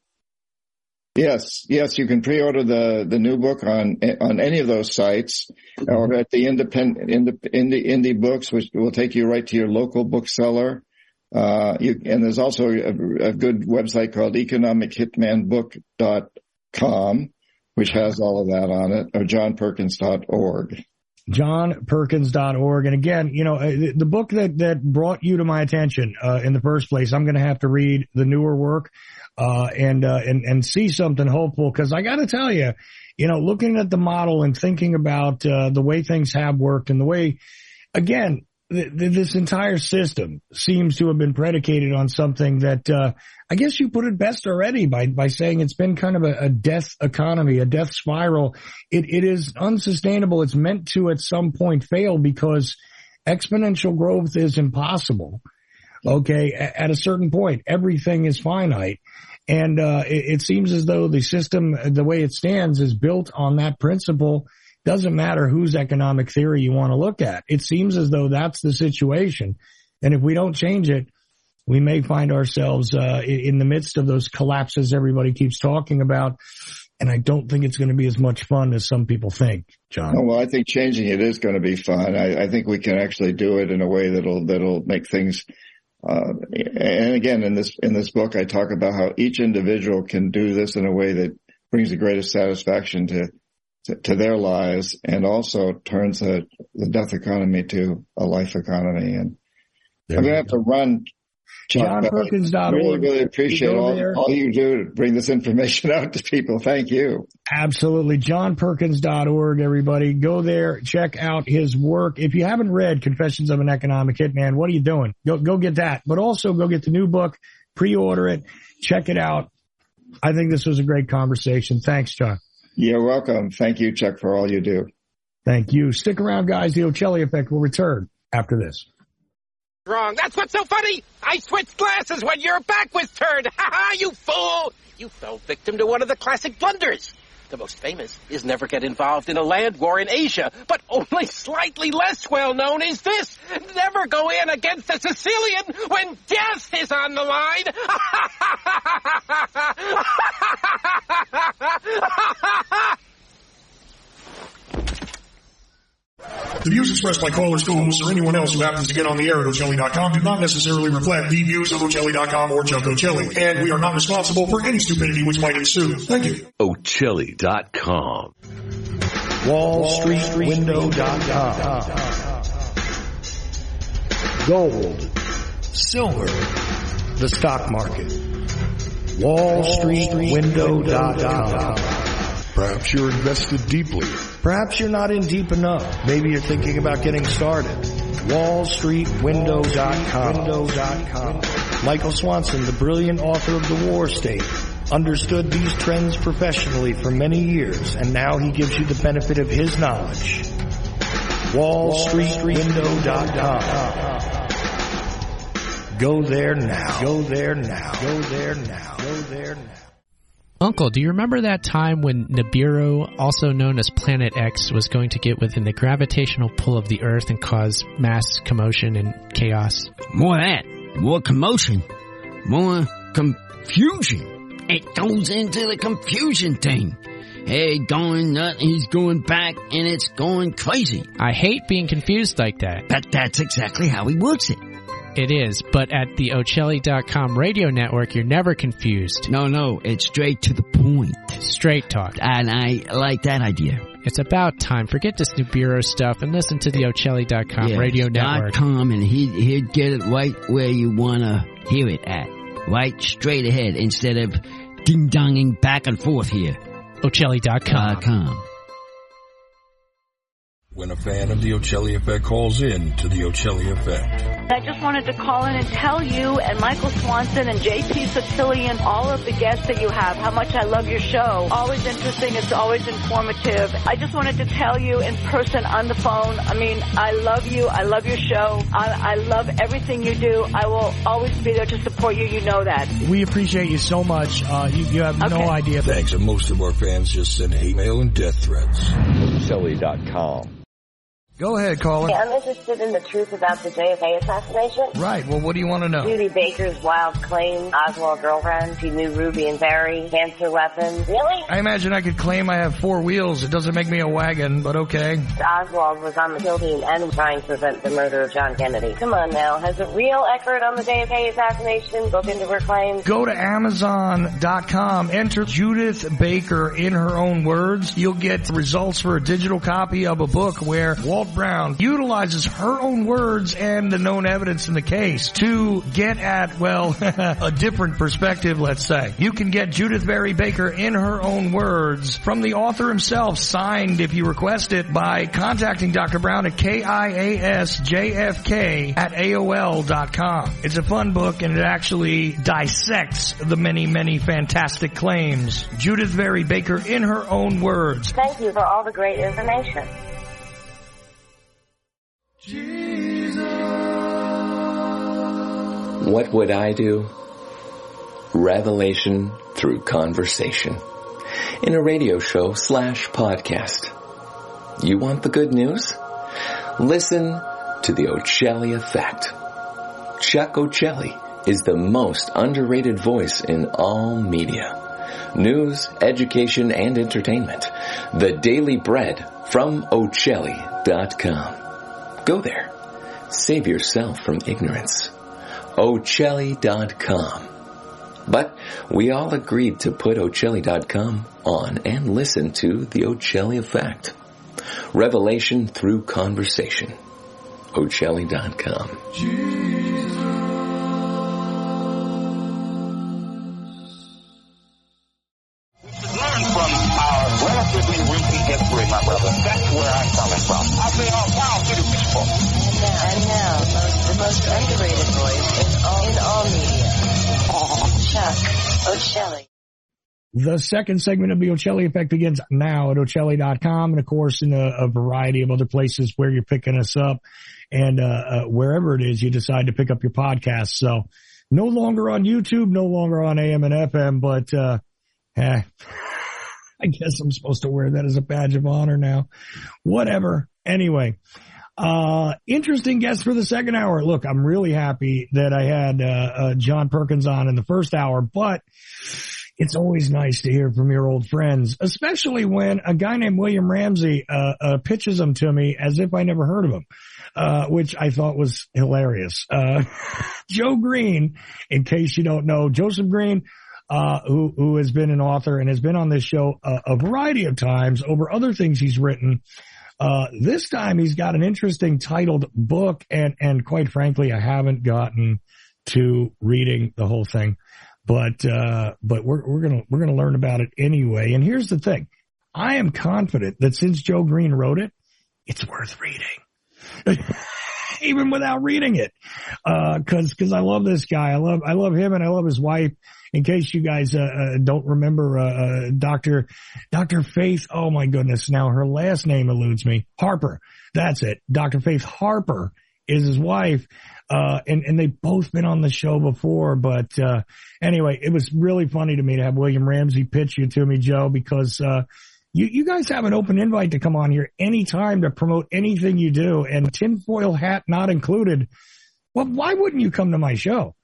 Yes. Yes, you can pre-order the, the new book on on any of those sites or at the independent indie, indie books, which will take you right to your local bookseller. Uh, you, and there's also a, a good website called economic hitman book dot com, which has all of that on it, or john perkins dot org. john perkins dot org. And again, you know, the book that, that brought you to my attention, uh, in the first place, I'm going to have to read the newer work, uh, and, uh, and, and see something hopeful. Cause I got to tell you, you know, looking at the model and thinking about, uh, the way things have worked and the way, again, this entire system seems to have been predicated on something that, uh, I guess you put it best already by, by saying it's been kind of a, a death economy, a death spiral. It, it is unsustainable. It's meant to at some point fail because exponential growth is impossible. Okay. At a certain point, everything is finite. And, uh, it, it seems as though the system, the way it stands, is built on that principle. Doesn't matter whose economic theory you want to look at. It seems as though that's the situation. And if we don't change it, we may find ourselves uh, in the midst of those collapses everybody keeps talking about. And I don't think it's going to be as much fun as some people think, John. Oh, well, I think changing it is going to be fun. I, I think we can actually do it in a way that'll that'll make things. Uh, and again, in this in this book, I talk about how each individual can do this in a way that brings the greatest satisfaction to. To, to their lives, and also turns the, the death economy to a life economy. And there I'm going to have go. to run. john perkins dot org. I really, really appreciate all, all you do to bring this information out to people. Thank you. Absolutely. john perkins dot org, everybody. Go there. Check out his work. If you haven't read Confessions of an Economic Hitman, what are you doing? Go, go get that. But also go get the new book, pre-order it, check it out. I think this was a great conversation. Thanks, John. You're welcome. Thank you, Chuck, for all you do. Thank you. Stick around, guys. The Ocelli Effect will return after this. Wrong. That's what's so funny. I switched glasses when your back was turned. Ha ha, you fool. You fell victim to one of the classic blunders. The most famous is never get involved in a land war in Asia, but only slightly less well known is this. Never go in against a Sicilian when death is on the line. The views expressed by callers to hosts or anyone else who happens to get on the air at Ocelli dot com do not necessarily reflect the views of Ocelli dot com or Chuck Ocelli, and we are not responsible for any stupidity which might ensue. Thank you. Ocelli dot com. Wall Street Window dot com. Gold, silver, the stock market. Wall Street Window dot com. Perhaps you're invested deeply. Perhaps you're not in deep enough. Maybe you're thinking about getting started. Wall Street Window dot com. Michael Swanson, the brilliant author of The War State, understood these trends professionally for many years, and now he gives you the benefit of his knowledge. Wall Street Window dot com. Go there now. Go there now. Go there now. Go there now. Uncle, do you remember that time when Nibiru, also known as Planet X, was going to get within the gravitational pull of the Earth and cause mass commotion and chaos? More of that. More commotion. More confusion. It goes into the confusion thing. Hey, going nut, he's going back, and it's going crazy. I hate being confused like that. But that's exactly how he works it. It is, but at the Ocelli dot com radio network, you're never confused. No, no, it's straight to the point. Straight talk. And I like that idea. It's about time. Forget this Nibiru stuff and listen to the Ocelli dot com yes, radio network. .com, and he, he'd get it right where you want to hear it at. Right straight ahead instead of ding-donging back and forth here. Ocelli dot com. .com. When a fan of the Ocelli Effect calls in to the Ocelli Effect. I just wanted to call in and tell you and Michael Swanson and J P Sotillian, all of the guests that you have, how much I love your show. Always interesting. It's always informative. I just wanted to tell you in person on the phone. I mean, I love you. I love your show. I, I love everything you do. I will always be there to support you. You know that. We appreciate you so much. Uh, you, you have okay. no idea. Thanks. And most of our fans just send hate mail and death threats. Ocelli dot com. Go ahead, caller. Yeah, I'm interested in the truth about the J F K assassination. Right. Well, what do you want to know? Judy Baker's wild claim, Oswald girlfriend, she knew Ruby and Barry, cancer weapons. Really? I imagine I could claim I have four wheels. It doesn't make me a wagon, but okay. Oswald was on the kill team and trying to prevent the murder of John Kennedy. Come on now. Has a real expert on the J F K assassination looked into her claims? Go to Amazon dot com. Enter Judith Baker in her own words. You'll get results for a digital copy of a book where Walt Brown utilizes her own words and the known evidence in the case to get at, well, a different perspective, let's say. You can get Judith Barry Baker in her own words from the author himself, signed if you request it, by contacting Doctor Brown at K I A S J F K at A O L dot com. It's a fun book, and it actually dissects the many, many fantastic claims. Judith Barry Baker in her own words. Thank you for all the great information. Jesus. What would I do? Revelation through conversation. In a radio show slash podcast. You want the good news? Listen to the Ocelli Effect. Chuck Ocelli is the most underrated voice in all media. News, education, and entertainment. The Daily Bread from Ocelli dot com. Go there. Save yourself from ignorance. Ocelli dot com. But we all agreed to put Ocelli dot com on and listen to the Ocelli Effect. Revelation through conversation. Ocelli dot com. Jesus. Learn from our relatively recent history, my brother. That's where I'm coming from. I say all power to the people. And now, most, the most underrated voice in all, in all media. Chuck Ocelli. The second segment of the Ocelli Effect begins now at Ocelli dot com, and of course in a, a variety of other places where you're picking us up, and uh, uh wherever it is you decide to pick up your podcast. So no longer on YouTube, no longer on A M and F M, but uh eh, I guess I'm supposed to wear that as a badge of honor now. Whatever. Anyway, uh interesting guest for the second hour. Look, I'm really happy that I had uh, uh John Perkins on in the first hour, but it's always nice to hear from your old friends, especially when a guy named William Ramsey uh, uh pitches them to me as if I never heard of him, uh which I thought was hilarious. Uh Joe Green, in case you don't know, Joseph Green, uh who who has been an author and has been on this show a, a variety of times over other things he's written. Uh this time he's got an interesting titled book, and and quite frankly I haven't gotten to reading the whole thing. But, uh, but we're, we're gonna, we're gonna learn about it anyway. And here's the thing. I am confident that since Joe Green wrote it, it's worth reading. Even without reading it. Uh, cause, cause I love this guy. I love, I love him and I love his wife. In case you guys, uh, uh don't remember, uh, uh, Doctor, Doctor Faith. Oh my goodness. Now her last name eludes me. Harper. That's it. Doctor Faith Harper is his wife. Uh, and, and they've both been on the show before, but, uh, anyway, it was really funny to me to have William Ramsey pitch you to me, Joe, because, uh, you, you guys have an open invite to come on here anytime to promote anything you do, and tinfoil hat not included. Well, why wouldn't you come to my show?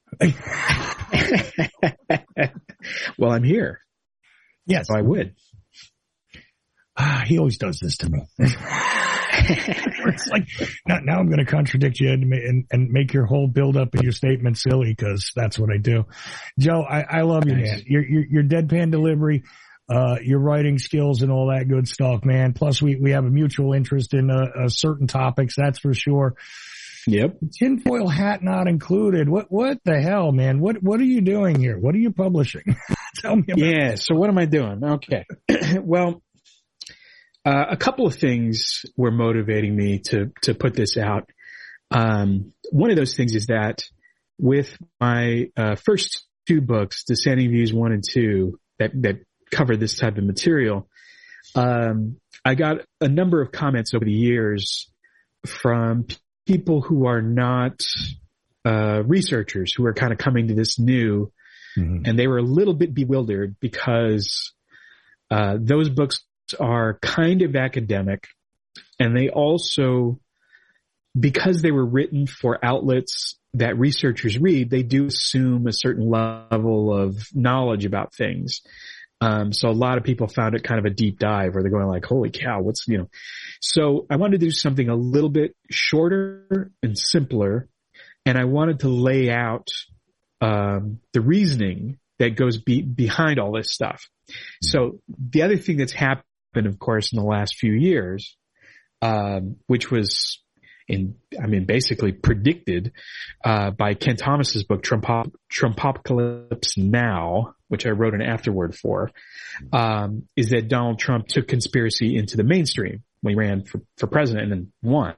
Well, I'm here. Yes. So I would. Ah, he always does this to me. It's like, now, now I'm going to contradict you and, and, and make your whole build up in your statement silly, because that's what I do. Joe, I, I love you, man. Your, your, your deadpan delivery, uh, your writing skills and all that good stuff, man. Plus we, we have a mutual interest in, uh, uh certain topics. That's for sure. Yep. Tinfoil hat not included. What, what the hell, man? What, what are you doing here? What are you publishing? Tell me about Yeah. that. So what am I doing? Okay. Well, uh, a couple of things were motivating me to, to put this out. Um, one of those things is that with my, uh, first two books, Dissenting Views one and two, that, that cover this type of material, um, I got a number of comments over the years from people who are not uh researchers, who are kind of coming to this new, mm-hmm. and they were a little bit bewildered because uh those books are kind of academic, and they also, because they were written for outlets that researchers read, they do assume a certain level of knowledge about things. Um, so a lot of people found it kind of a deep dive, where they're going like, holy cow, what's, you know, so I wanted to do something a little bit shorter and simpler. And I wanted to lay out, um, the reasoning that goes be- behind all this stuff. So the other thing that's happened, of course, in the last few years, um, which was in, I mean, basically predicted, uh, by Ken Thomas's book, Trump- Trumpocalypse Now, which I wrote an afterword for, um, is that Donald Trump took conspiracy into the mainstream when he ran for, for president and then won.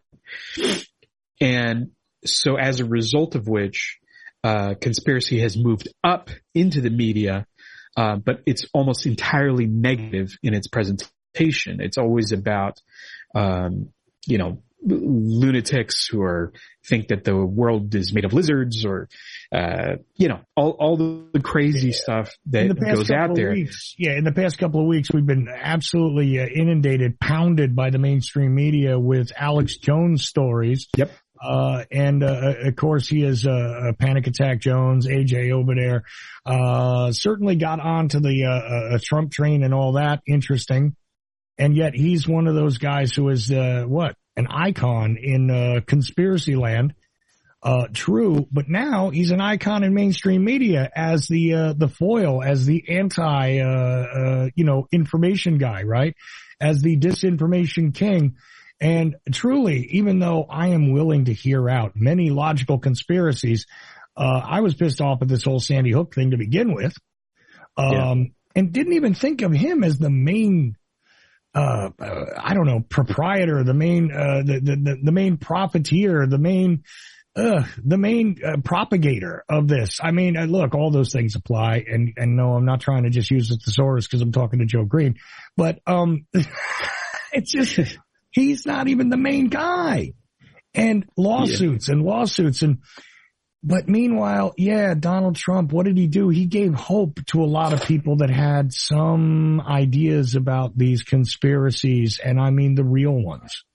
And so as a result of which, uh, conspiracy has moved up into the media, uh, but it's almost entirely negative in its presentation. It's always about, um, you know, lunatics who are think that the world is made of lizards, or uh you know, all all the crazy yeah. stuff that the goes out there. Weeks, yeah, in the past couple of weeks, we've been absolutely uh, inundated, pounded by the mainstream media with Alex Jones stories. Yep. Uh, and uh, of course, he is uh, Panic Attack Jones, A J over there. Uh, certainly got onto the uh, uh, Trump train and all that. Interesting. And yet he's one of those guys who is uh, what? An icon in uh, conspiracy land. Uh, true, but now he's an icon in mainstream media as the uh, the foil, as the anti, uh, uh, you know, information guy, right? As the disinformation king. And truly, even though I am willing to hear out many logical conspiracies, uh, I was pissed off at this whole Sandy Hook thing to begin with, um, yeah. and didn't even think of him as the main. Uh, uh, I don't know, proprietor, the main, uh, the, the, the main profiteer, the main, uh, the main uh, propagator of this. I mean, uh, look, all those things apply. And, and no, I'm not trying to just use the thesaurus because I'm talking to Joe Green, but, um, it's just, he's not even the main guy. And lawsuits yeah. and lawsuits and, but meanwhile, yeah, Donald Trump, what did he do? He gave hope to a lot of people that had some ideas about these conspiracies, and I mean the real ones.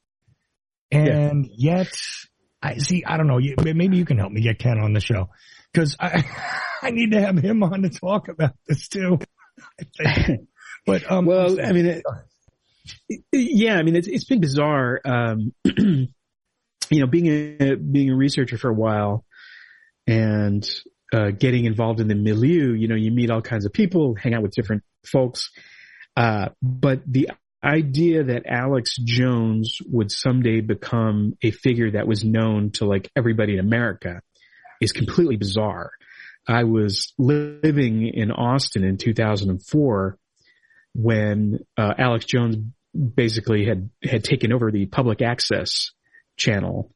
And yeah. yet, I see, I don't know, maybe you can help me get Ken on the show, because I, I need to have him on to talk about this too. I think. But, um, well, I mean, it, yeah, I mean, it's, it's been bizarre, um, you know, being a, being a researcher for a while, and uh getting involved in the milieu, you know, you meet all kinds of people, hang out with different folks. Uh but the idea that Alex Jones would someday become a figure that was known to like everybody in America is completely bizarre. I was living in Austin in two thousand four when uh Alex Jones basically had had taken over the public access channel.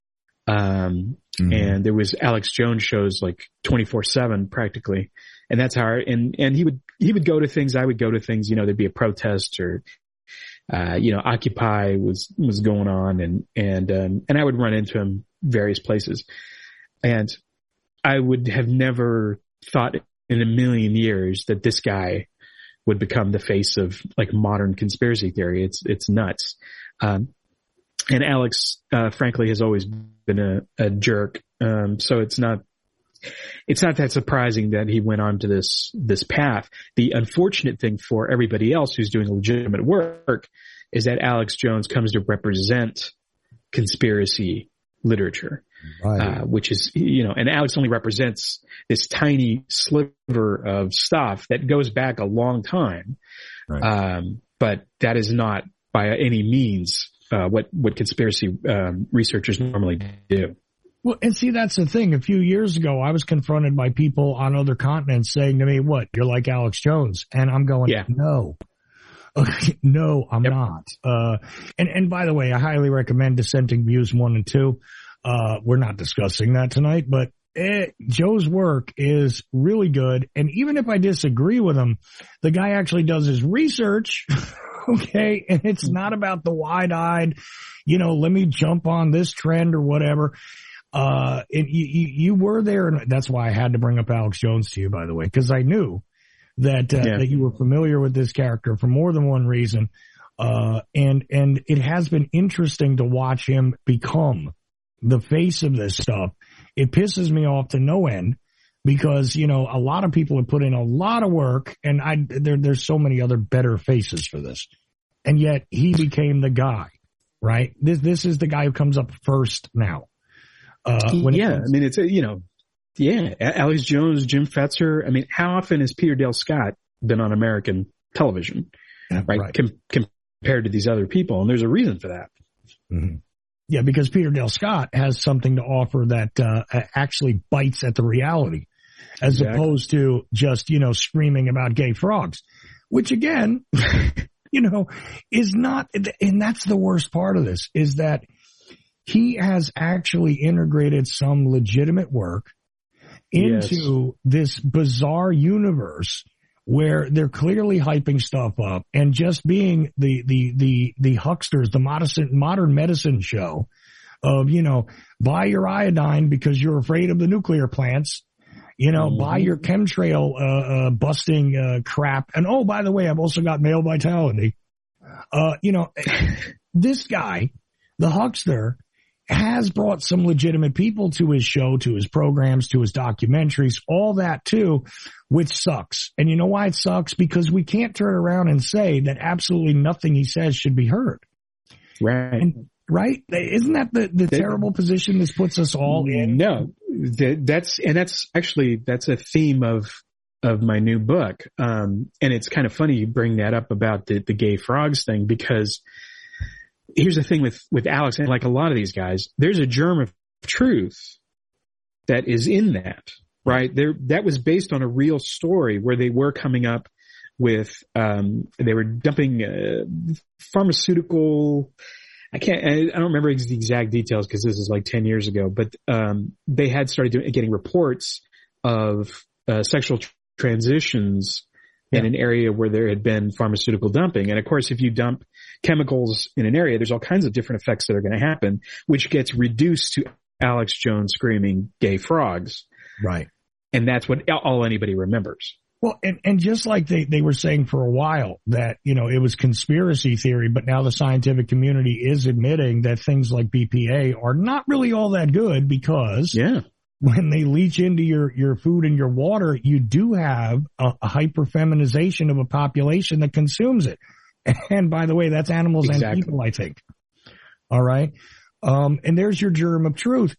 Um, mm-hmm. and there was Alex Jones shows like twenty-four seven practically. And that's how, I, and, and he would, he would go to things. I would go to things, you know, there'd be a protest or, uh, you know, Occupy was, was going on, and, and, um, and I would run into him various places, and I would have never thought in a million years that this guy would become the face of like modern conspiracy theory. It's, it's nuts. Um, And Alex, uh, frankly, has always been a, a jerk. Um, so it's not, it's not that surprising that he went on to this, this path. The unfortunate thing for everybody else who's doing legitimate work is that Alex Jones comes to represent conspiracy literature, right. uh, which is, you know, and Alex only represents this tiny sliver of stuff that goes back a long time. Right. Um, but that is not by any means, uh, what, what conspiracy, um, researchers normally do. Well, and see, that's the thing. A few years ago, I was confronted by people on other continents saying to me, what, you're like Alex Jones? And I'm going, yeah. no. no, I'm yep. not. Uh, and, and by the way, I highly recommend Dissenting Views one and two. Uh, we're not discussing that tonight, but it, Joe's work is really good. And even if I disagree with him, the guy actually does his research. Okay. And it's not about the wide-eyed, you know, let me jump on this trend or whatever. Uh, and you, you, you were there. And that's why I had to bring up Alex Jones to you, by the way, because I knew that, uh, yeah. that you were familiar with this character for more than one reason. Uh, and, and it has been interesting to watch him become the face of this stuff. It pisses me off to no end because, you know, a lot of people have put in a lot of work and I, there, there's so many other better faces for this. And yet he became the guy, right? This, this is the guy who comes up first now. Uh, when yeah. comes- I mean, it's a, you know, yeah, Alex Jones, Jim Fetzer. I mean, how often has Peter Dale Scott been on American television, yeah, right? right. Com- compared to these other people. And there's a reason for that. Mm-hmm. Yeah, because Peter Dale Scott has something to offer that uh, actually bites at the reality as exactly. opposed to just, you know, screaming about gay frogs, which again, you know, is not, and that's the worst part of this, is that he has actually integrated some legitimate work into yes. this bizarre universe where they're clearly hyping stuff up and just being the, the, the, the hucksters, the modern, modern medicine show of, you know, buy your iodine because you're afraid of the nuclear plants, you know, mm-hmm. buy your chemtrail, uh, uh, busting, uh, crap. And oh, by the way, I've also got male vitality. Uh, you know, this guy, the huckster, has brought some legitimate people to his show, to his programs, to his documentaries, all that too, which sucks. And you know why it sucks? Because we can't turn around and say that absolutely nothing he says should be heard. Right. And, right? Isn't that the, the that, terrible position this puts us all in? No, that, that's, and that's actually, that's a theme of, of my new book. Um, and it's kind of funny you bring that up about the, the gay frogs thing, because here's the thing with, with Alex, and like a lot of these guys, there's a germ of truth that is in that, right? There, that was based on a real story where they were coming up with, um, they were dumping, uh, pharmaceutical, I can't, I don't remember the exact details because this is like ten years ago, but, um, they had started doing, getting reports of, uh, sexual tr- transitions yeah. in an area where there had been pharmaceutical dumping. And of course, if you dump chemicals in an area, there's all kinds of different effects that are going to happen, which gets reduced to Alex Jones screaming gay frogs. Right. And that's what all anybody remembers. Well, and, and just like they, they were saying for a while that, you know, it was conspiracy theory, but now the scientific community is admitting that things like B P A are not really all that good because yeah. when they leach into your, your food and your water, you do have a, a hyperfeminization of a population that consumes it. And by the way, that's animals exactly. and people, I think. All right. Um, and there's your germ of truth.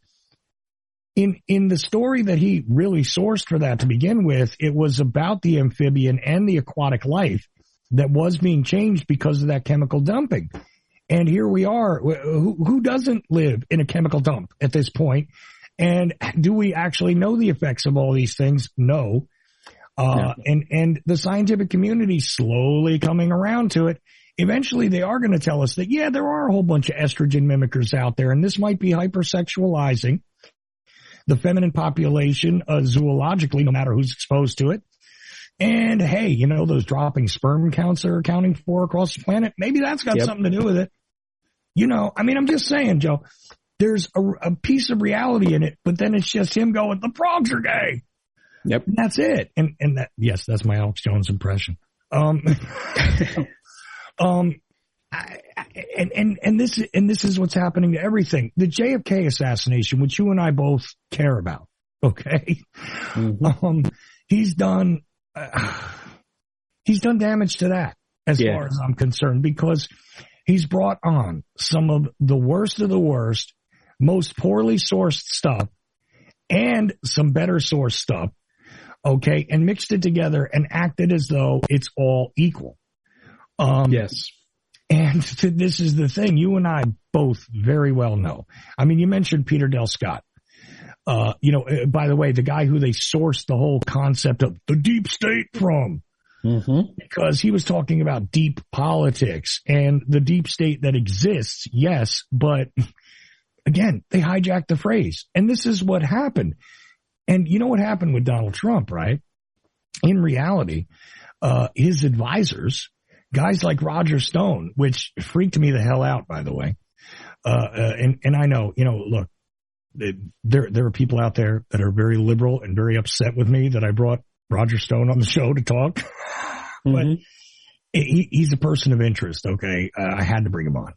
In, in the story that he really sourced for that to begin with, it was about the amphibian and the aquatic life that was being changed because of that chemical dumping. And here we are. Who, who doesn't live in a chemical dump at this point? And do we actually know the effects of all these things? No. Uh, yeah. and, and the scientific community slowly coming around to it. Eventually they are going to tell us that, yeah, there are a whole bunch of estrogen mimickers out there, and this might be hypersexualizing the feminine population, uh, zoologically, no matter who's exposed to it. And hey, you know, those dropping sperm counts they're accounting for across the planet, maybe that's got yep. something to do with it. You know, I mean, I'm just saying, Joe, there's a, a piece of reality in it, but then it's just him going, the frogs are gay. Yep. And that's it. And, and that, yes, that's my Alex Jones impression. Um, um, I, I, and, and, and this, and this is what's happening to everything. The J F K assassination, which you and I both care about. Okay. Mm-hmm. Um, he's done, uh, he's done damage to that as yeah. far as I'm concerned, because he's brought on some of the worst of the worst most poorly sourced stuff and some better sourced stuff, okay, and mixed it together and acted as though it's all equal. Um, yes. And this is the thing. You and I both very well know. I mean, you mentioned Peter Del Scott. Uh, you know, by the way, the guy who they sourced the whole concept of the deep state from. Mm-hmm. Because he was talking about deep politics and the deep state that exists, yes, but again, they hijacked the phrase. And this is what happened. And you know what happened with Donald Trump, right? In reality, uh, his advisors, guys like Roger Stone, which freaked me the hell out, by the way. Uh, uh and, and I know, you know, look, there, there are people out there that are very liberal and very upset with me that I brought Roger Stone on the show to talk. But mm-hmm. he, he's a person of interest. Okay. Uh, I had to bring him on.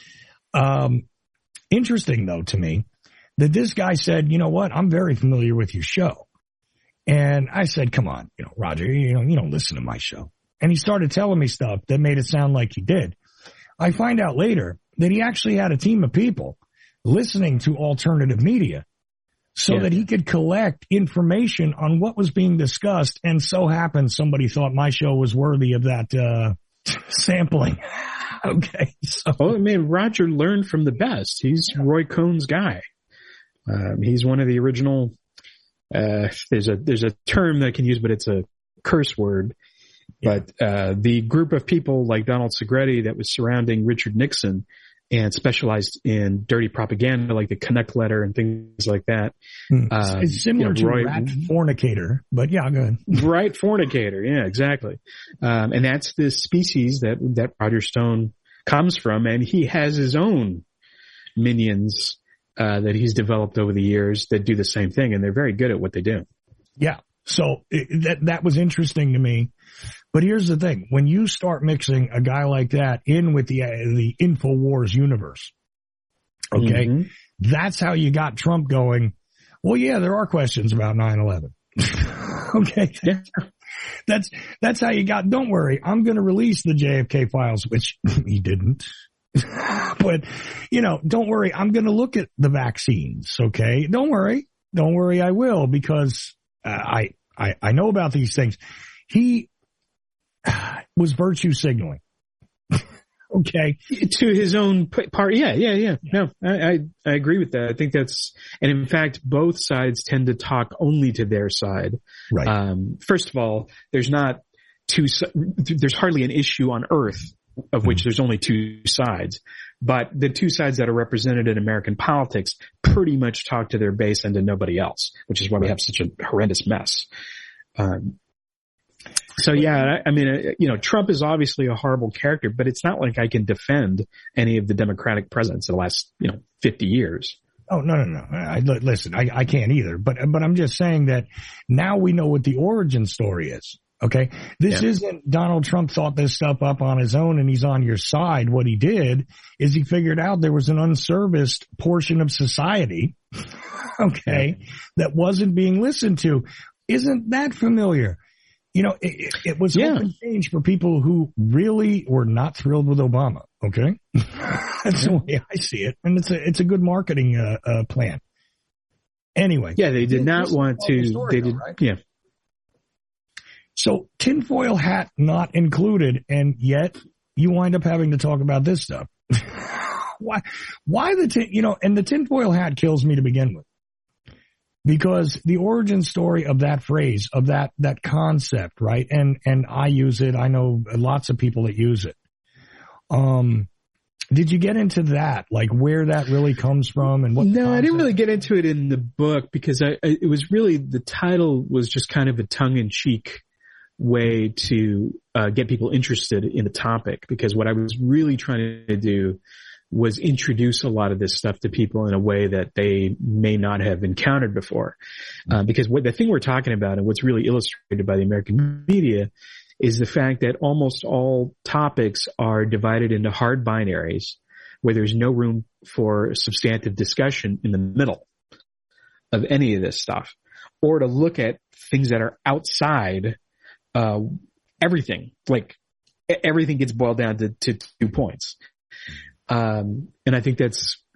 Um, interesting though to me that this guy said, you know what? I'm very familiar with your show. And I said, come on, you know, Roger, you know, you don't listen to my show. And he started telling me stuff that made it sound like he did. I find out later that he actually had a team of people listening to alternative media so yeah. that he could collect information on what was being discussed. And so happened somebody thought my show was worthy of that uh sampling. Okay. So. Well, I mean, Roger learned from the best. He's Roy Cohn's guy. Um, he's one of the original, uh, there's a, there's a term that I can use, but it's a curse word. Yeah. But, uh, the group of people like Donald Segretti that was surrounding Richard Nixon and specialized in dirty propaganda like the Connect letter and things like that. Hmm. Um, it's similar you know, to Roy, rat fornicator, but yeah, go ahead. Right fornicator. Yeah, exactly. Um, and that's the species that, that Roger Stone comes from. And he has his own minions, uh, that he's developed over the years that do the same thing. And they're very good at what they do. Yeah. So it, that, that was interesting to me. But here's the thing. When you start mixing a guy like that in with the, uh, the InfoWars universe, okay, mm-hmm. that's how you got Trump going, well, yeah, there are questions about nine eleven. Okay. Yeah. That's, that's how you got, don't worry, I'm going to release the J F K files, which he didn't. But, you know, don't worry, I'm going to look at the vaccines. Okay. Don't worry. Don't worry, I will, because uh, I, I, I know about these things. He was virtue signaling. Okay. To his own part. Yeah, yeah, yeah. No, I, I, I agree with that. I think that's, and in fact, both sides tend to talk only to their side. Right. Um, first of all, there's not two, there's hardly an issue on earth of which there's only two sides, but the two sides that are represented in American politics pretty much talk to their base and to nobody else, which is why we have such a horrendous mess. Um, So yeah, I mean, you know, Trump is obviously a horrible character, but it's not like I can defend any of the Democratic presidents in the last, you know, fifty years. Oh, no, no, no. I, listen, I, I can't either, but, but I'm just saying that now we know what the origin story is. Okay. This yeah. isn't Donald Trump thought this stuff up on his own and he's on your side. What he did is he figured out there was an unserviced portion of society. Okay. Yeah. That wasn't being listened to. Isn't that familiar? You know, it, it was yeah. open change for people who really were not thrilled with Obama. Okay. That's the way I see it. And it's a, it's a good marketing, uh, uh, plan. Anyway. Yeah. They did not want to, the story, they did, though, right? Yeah. So tinfoil hat not included. And yet you wind up having to talk about this stuff. Why, why the tin, you know, and the tinfoil hat kills me to begin with. Because the origin story of that phrase, of that, that concept, right? And, and I use it. I know lots of people that use it. Um, did you get into that? Like where that really comes from and what? No, I didn't really get into it in the book because I, I it was really, the title was just kind of a tongue in cheek way to, uh, get people interested in the topic, because what I was really trying to do was introduce a lot of this stuff to people in a way that they may not have encountered before. Uh, because what the thing we're talking about and what's really illustrated by the American media is the fact that almost all topics are divided into hard binaries where there's no room for substantive discussion in the middle of any of this stuff, or to look at things that are outside, uh, everything. Like everything gets boiled down to, to two points. Um, and I think that's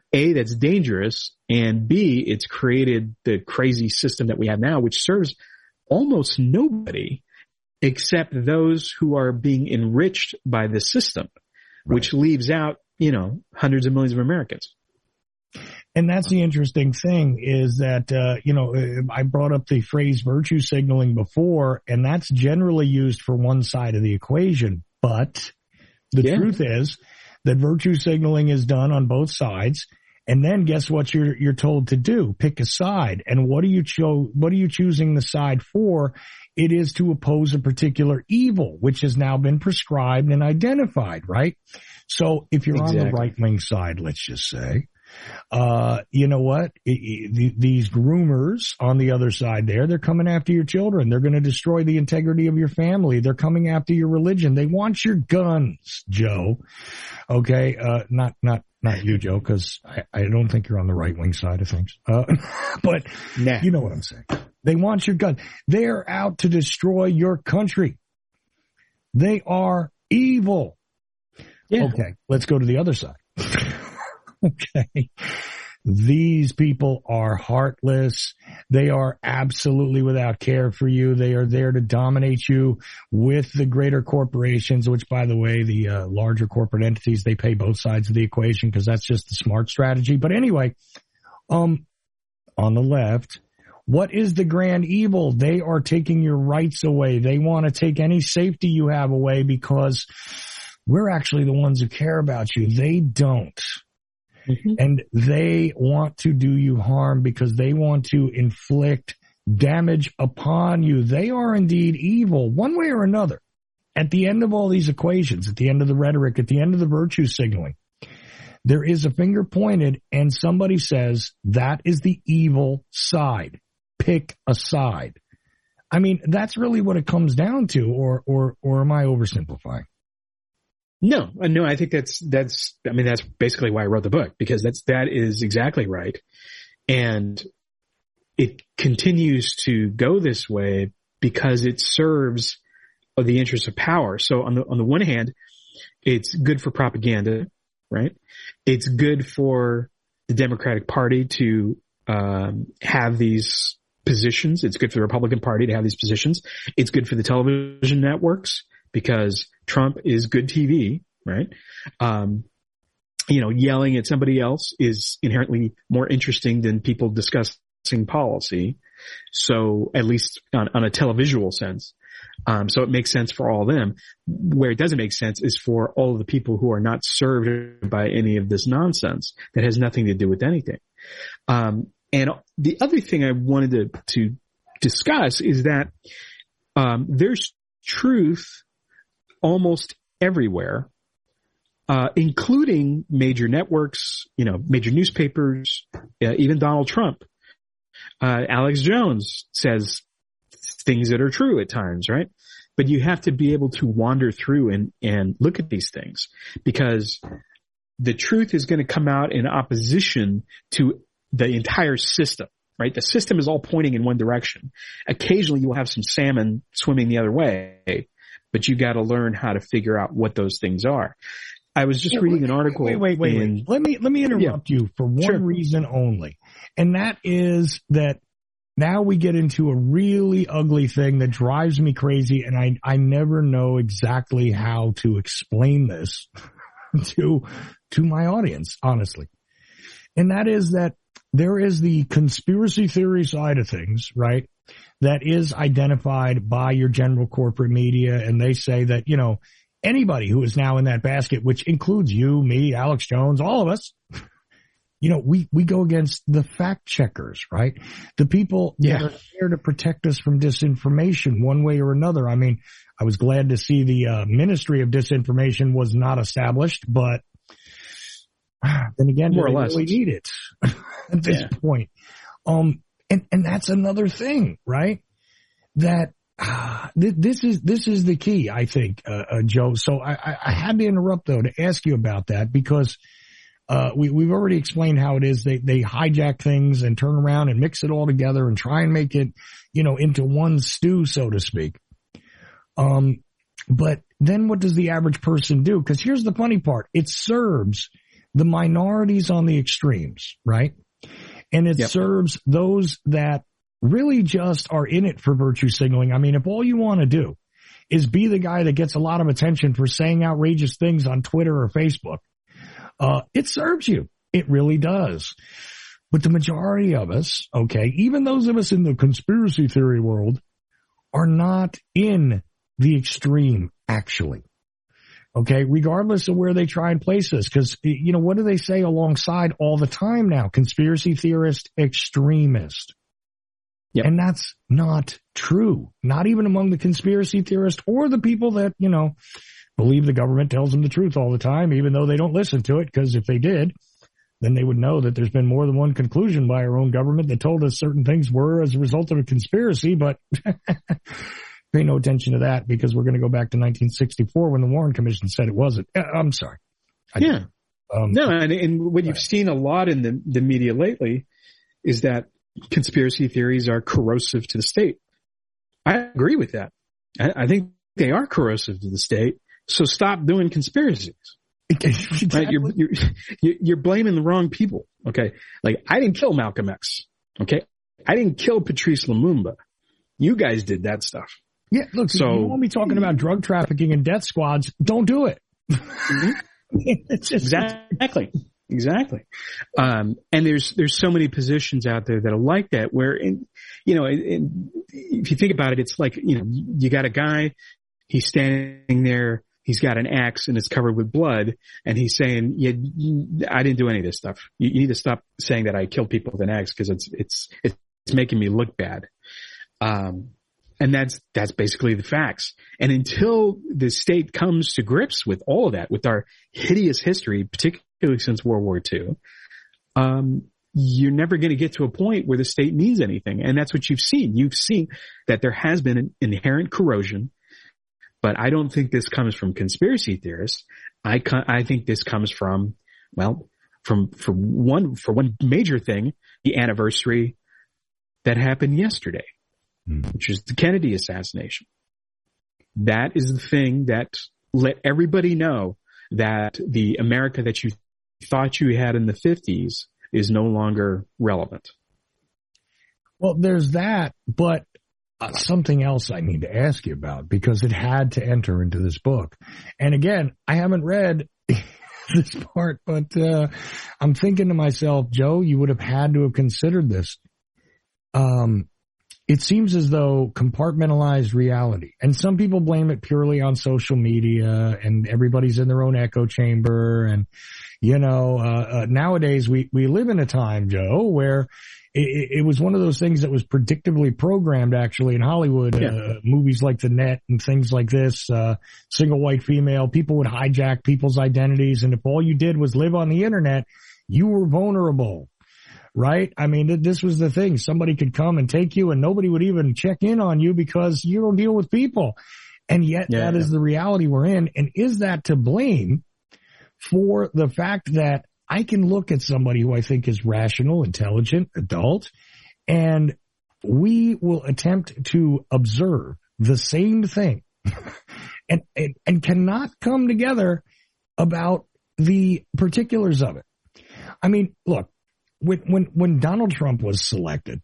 A, that's dangerous, and B, it's created the crazy system that we have now, which serves almost nobody except those who are being enriched by the system, right, which leaves out, you know, hundreds of millions of Americans. And that's the interesting thing is that, uh, you know, I brought up the phrase virtue signaling before, and that's generally used for one side of the equation. But the yeah. truth is that virtue signaling is done on both sides. And then guess what you're, you're told to do? Pick a side. And what are you cho- what are you choosing the side for? It is to oppose a particular evil, which has now been prescribed and identified, right? So if you're exactly. on the right wing side, let's just say, Uh, you know what? It, it, these groomers on the other side there, they're coming after your children. They're going to destroy the integrity of your family. They're coming after your religion. They want your guns, Joe. Okay. Uh, not, not, not you, Joe, cause I, I don't think you're on the right wing side of things. Uh, but nah. You know what I'm saying. They want your gun. They're out to destroy your country. They are evil. Yeah. Okay. Let's go to the other side. Okay. These people are heartless. They are absolutely without care for you. They are there to dominate you with the greater corporations, which, by the way, the uh, larger corporate entities, they pay both sides of the equation because that's just the smart strategy. But anyway, um, on the left, what is the grand evil? They are taking your rights away. They want to take any safety you have away because we're actually the ones who care about you. They don't. Mm-hmm. And they want to do you harm because they want to inflict damage upon you. They are indeed evil one way or another. At the end of all these equations, at the end of the rhetoric, at the end of the virtue signaling, there is a finger pointed and somebody says that is the evil side. Pick a side. I mean, that's really what it comes down to, or, or, or am I oversimplifying? No, no, I think that's, that's, I mean, that's basically why I wrote the book, because that's, that is exactly right. And it continues to go this way because it serves the interests of power. So on the, on the one hand, it's good for propaganda, right? It's good for the Democratic Party to, um, have these positions. It's good for the Republican Party to have these positions. It's good for the television networks, because Trump is good T V, right? Um, you know, yelling at somebody else is inherently more interesting than people discussing policy. So at least on, on a televisual sense. Um, so it makes sense for all of them. Where it doesn't make sense is for all of the people who are not served by any of this nonsense that has nothing to do with anything. Um, and the other thing I wanted to, to discuss is that, um, there's truth almost everywhere, uh, including major networks, you know, major newspapers, uh, even Donald Trump. Uh, Alex Jones says things that are true at times, right? But you have to be able to wander through and, and look at these things, because the truth is going to come out in opposition to the entire system, right? The system is all pointing in one direction. Occasionally you will have some salmon swimming the other way, but you got to learn how to figure out what those things are. I was just wait, reading an article. Wait, wait, wait, in, wait. Let me, let me interrupt yeah. you for one sure. reason only. And that is that now we get into a really ugly thing that drives me crazy. And I, I never know exactly how to explain this to, to my audience, honestly. And that is that there is the conspiracy theory side of things, right? That is identified by your general corporate media. And they say that, you know, anybody who is now in that basket, which includes you, me, Alex Jones, all of us, you know, we, we go against the fact checkers, right? The people yeah. that are there to protect us from disinformation one way or another. I mean, I was glad to see the uh, Ministry of Disinformation was not established, but then again, more do or they less really need it at this yeah. point? Um, and, and that's another thing, right? That, uh, th- this is, this is the key, I think, uh, uh Joe. So I, I, I had to interrupt though to ask you about that, because, uh, we, we've already explained how it is. They, they hijack things and turn around and mix it all together and try and make it, you know, into one stew, so to speak. Um, but then what does the average person do? Because here's the funny part. It serves the minorities on the extremes, right? And it yep. serves those that really just are in it for virtue signaling. I mean, if all you want to do is be the guy that gets a lot of attention for saying outrageous things on Twitter or Facebook, uh, it serves you. It really does. But the majority of us, okay, even those of us in the conspiracy theory world, are not in the extreme, actually. Okay, regardless of where they try and place us. Because, you know, what do they say alongside all the time now? Conspiracy theorist, extremist. Yep. And that's not true. Not even among the conspiracy theorists or the people that, you know, believe the government tells them the truth all the time, even though they don't listen to it. Because if they did, then they would know that there's been more than one conclusion by our own government that told us certain things were as a result of a conspiracy, but pay no attention to that because we're going to go back to nineteen sixty-four when the Warren Commission said it wasn't. I'm sorry. I yeah. Um, no, and, and what you've seen a lot in the, the media lately is that conspiracy theories are corrosive to the state. I agree with that. I, I think they are corrosive to the state. So stop doing conspiracies. Exactly. Right? You're, you're, you're blaming the wrong people. Okay. Like I didn't kill Malcolm X. Okay. I didn't kill Patrice Lumumba. You guys did that stuff. Yeah. Look, so you won't be talking about drug trafficking and death squads. Don't do it. Mm-hmm. It's just, exactly. Exactly. Um, and there's, there's so many positions out there that are like that where, in, you know, in, in, if you think about it, it's like, you know, you got a guy, he's standing there, he's got an axe and it's covered with blood, and he's saying, "Yeah, I didn't do any of this stuff. You, you need to stop saying that I killed people with an axe because it's it's it's making me look bad." Um, and that's that's basically the facts. And until the state comes to grips with all of that, with our hideous history, particularly since World War Two, um, you're never going to get to a point where the state needs anything. And that's what you've seen. You've seen that there has been an inherent corrosion. But I don't think this comes from conspiracy theorists. I I think this comes from, well, from, for one, for one major thing, the anniversary that happened yesterday, mm. which is the Kennedy assassination. That is the thing that let everybody know that the America that you thought you had in the fifties is no longer relevant. Well, there's that, but Uh, something else I need to ask you about because it had to enter into this book. And again, I haven't read this part, but uh, I'm thinking to myself, Joe, you would have had to have considered this. Um, it seems as though compartmentalized reality, and some people blame it purely on social media and everybody's in their own echo chamber. And, you know, uh, uh, nowadays we, we live in a time, Joe, where It, it was one of those things that was predictably programmed, actually, in Hollywood. Yeah. Uh, movies like The Net and things like this, uh, single white female, people would hijack people's identities. And if all you did was live on the internet, you were vulnerable, right? I mean, this was the thing. Somebody could come and take you and nobody would even check in on you because you don't deal with people. And yet yeah, that yeah. is the reality we're in. And is that to blame for the fact that I can look at somebody who I think is rational, intelligent, adult, and we will attempt to observe the same thing and, and, and cannot come together about the particulars of it. I mean, look, when, when, when Donald Trump was selected,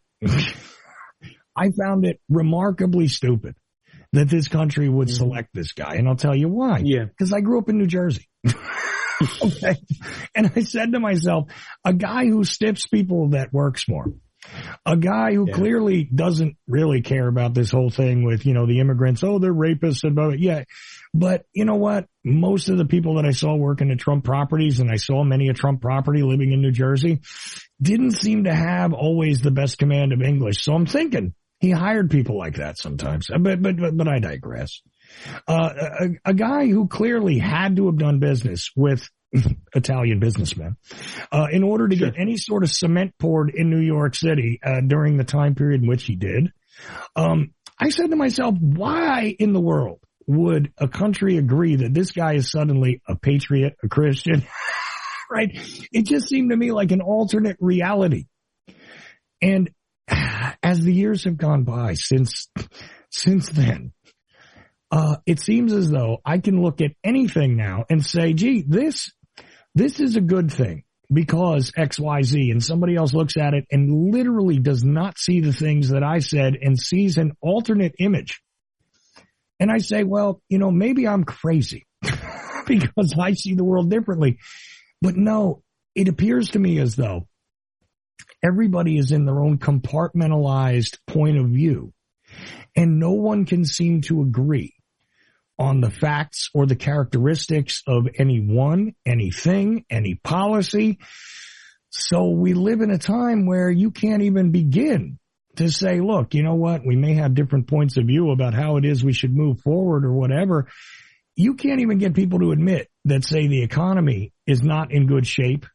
I found it remarkably stupid that this country would select this guy. And I'll tell you why. Yeah. Because I grew up in New Jersey. Okay. And I said to myself, a guy who stiffs people that works more, a guy who yeah. clearly doesn't really care about this whole thing with, you know, the immigrants. Oh, they're rapists and blah, blah. Yeah. But you know what? Most of the people that I saw working at Trump properties, and I saw many a Trump property living in New Jersey, didn't seem to have always the best command of English. So I'm thinking he hired people like that sometimes, but, but, but, but I digress. Uh, a, a guy who clearly had to have done business with Italian businessmen, uh, in order to sure. get any sort of cement poured in New York City, uh, during the time period in which he did. Um, I said to myself, why in the world would a country agree that this guy is suddenly a patriot, a Christian? Right? It just seemed to me like an alternate reality. And as the years have gone by since, since then, Uh, it seems as though I can look at anything now and say, gee, this, this is a good thing because X Y Z, and somebody else looks at it and literally does not see the things that I said and sees an alternate image. And I say, well, you know, maybe I'm crazy because I see the world differently. But no, it appears to me as though everybody is in their own compartmentalized point of view, and no one can seem to agree on the facts or the characteristics of anyone, anything, any policy. So we live in a time where you can't even begin to say, look, you know what, we may have different points of view about how it is we should move forward or whatever. You can't even get people to admit that, say, the economy is not in good shape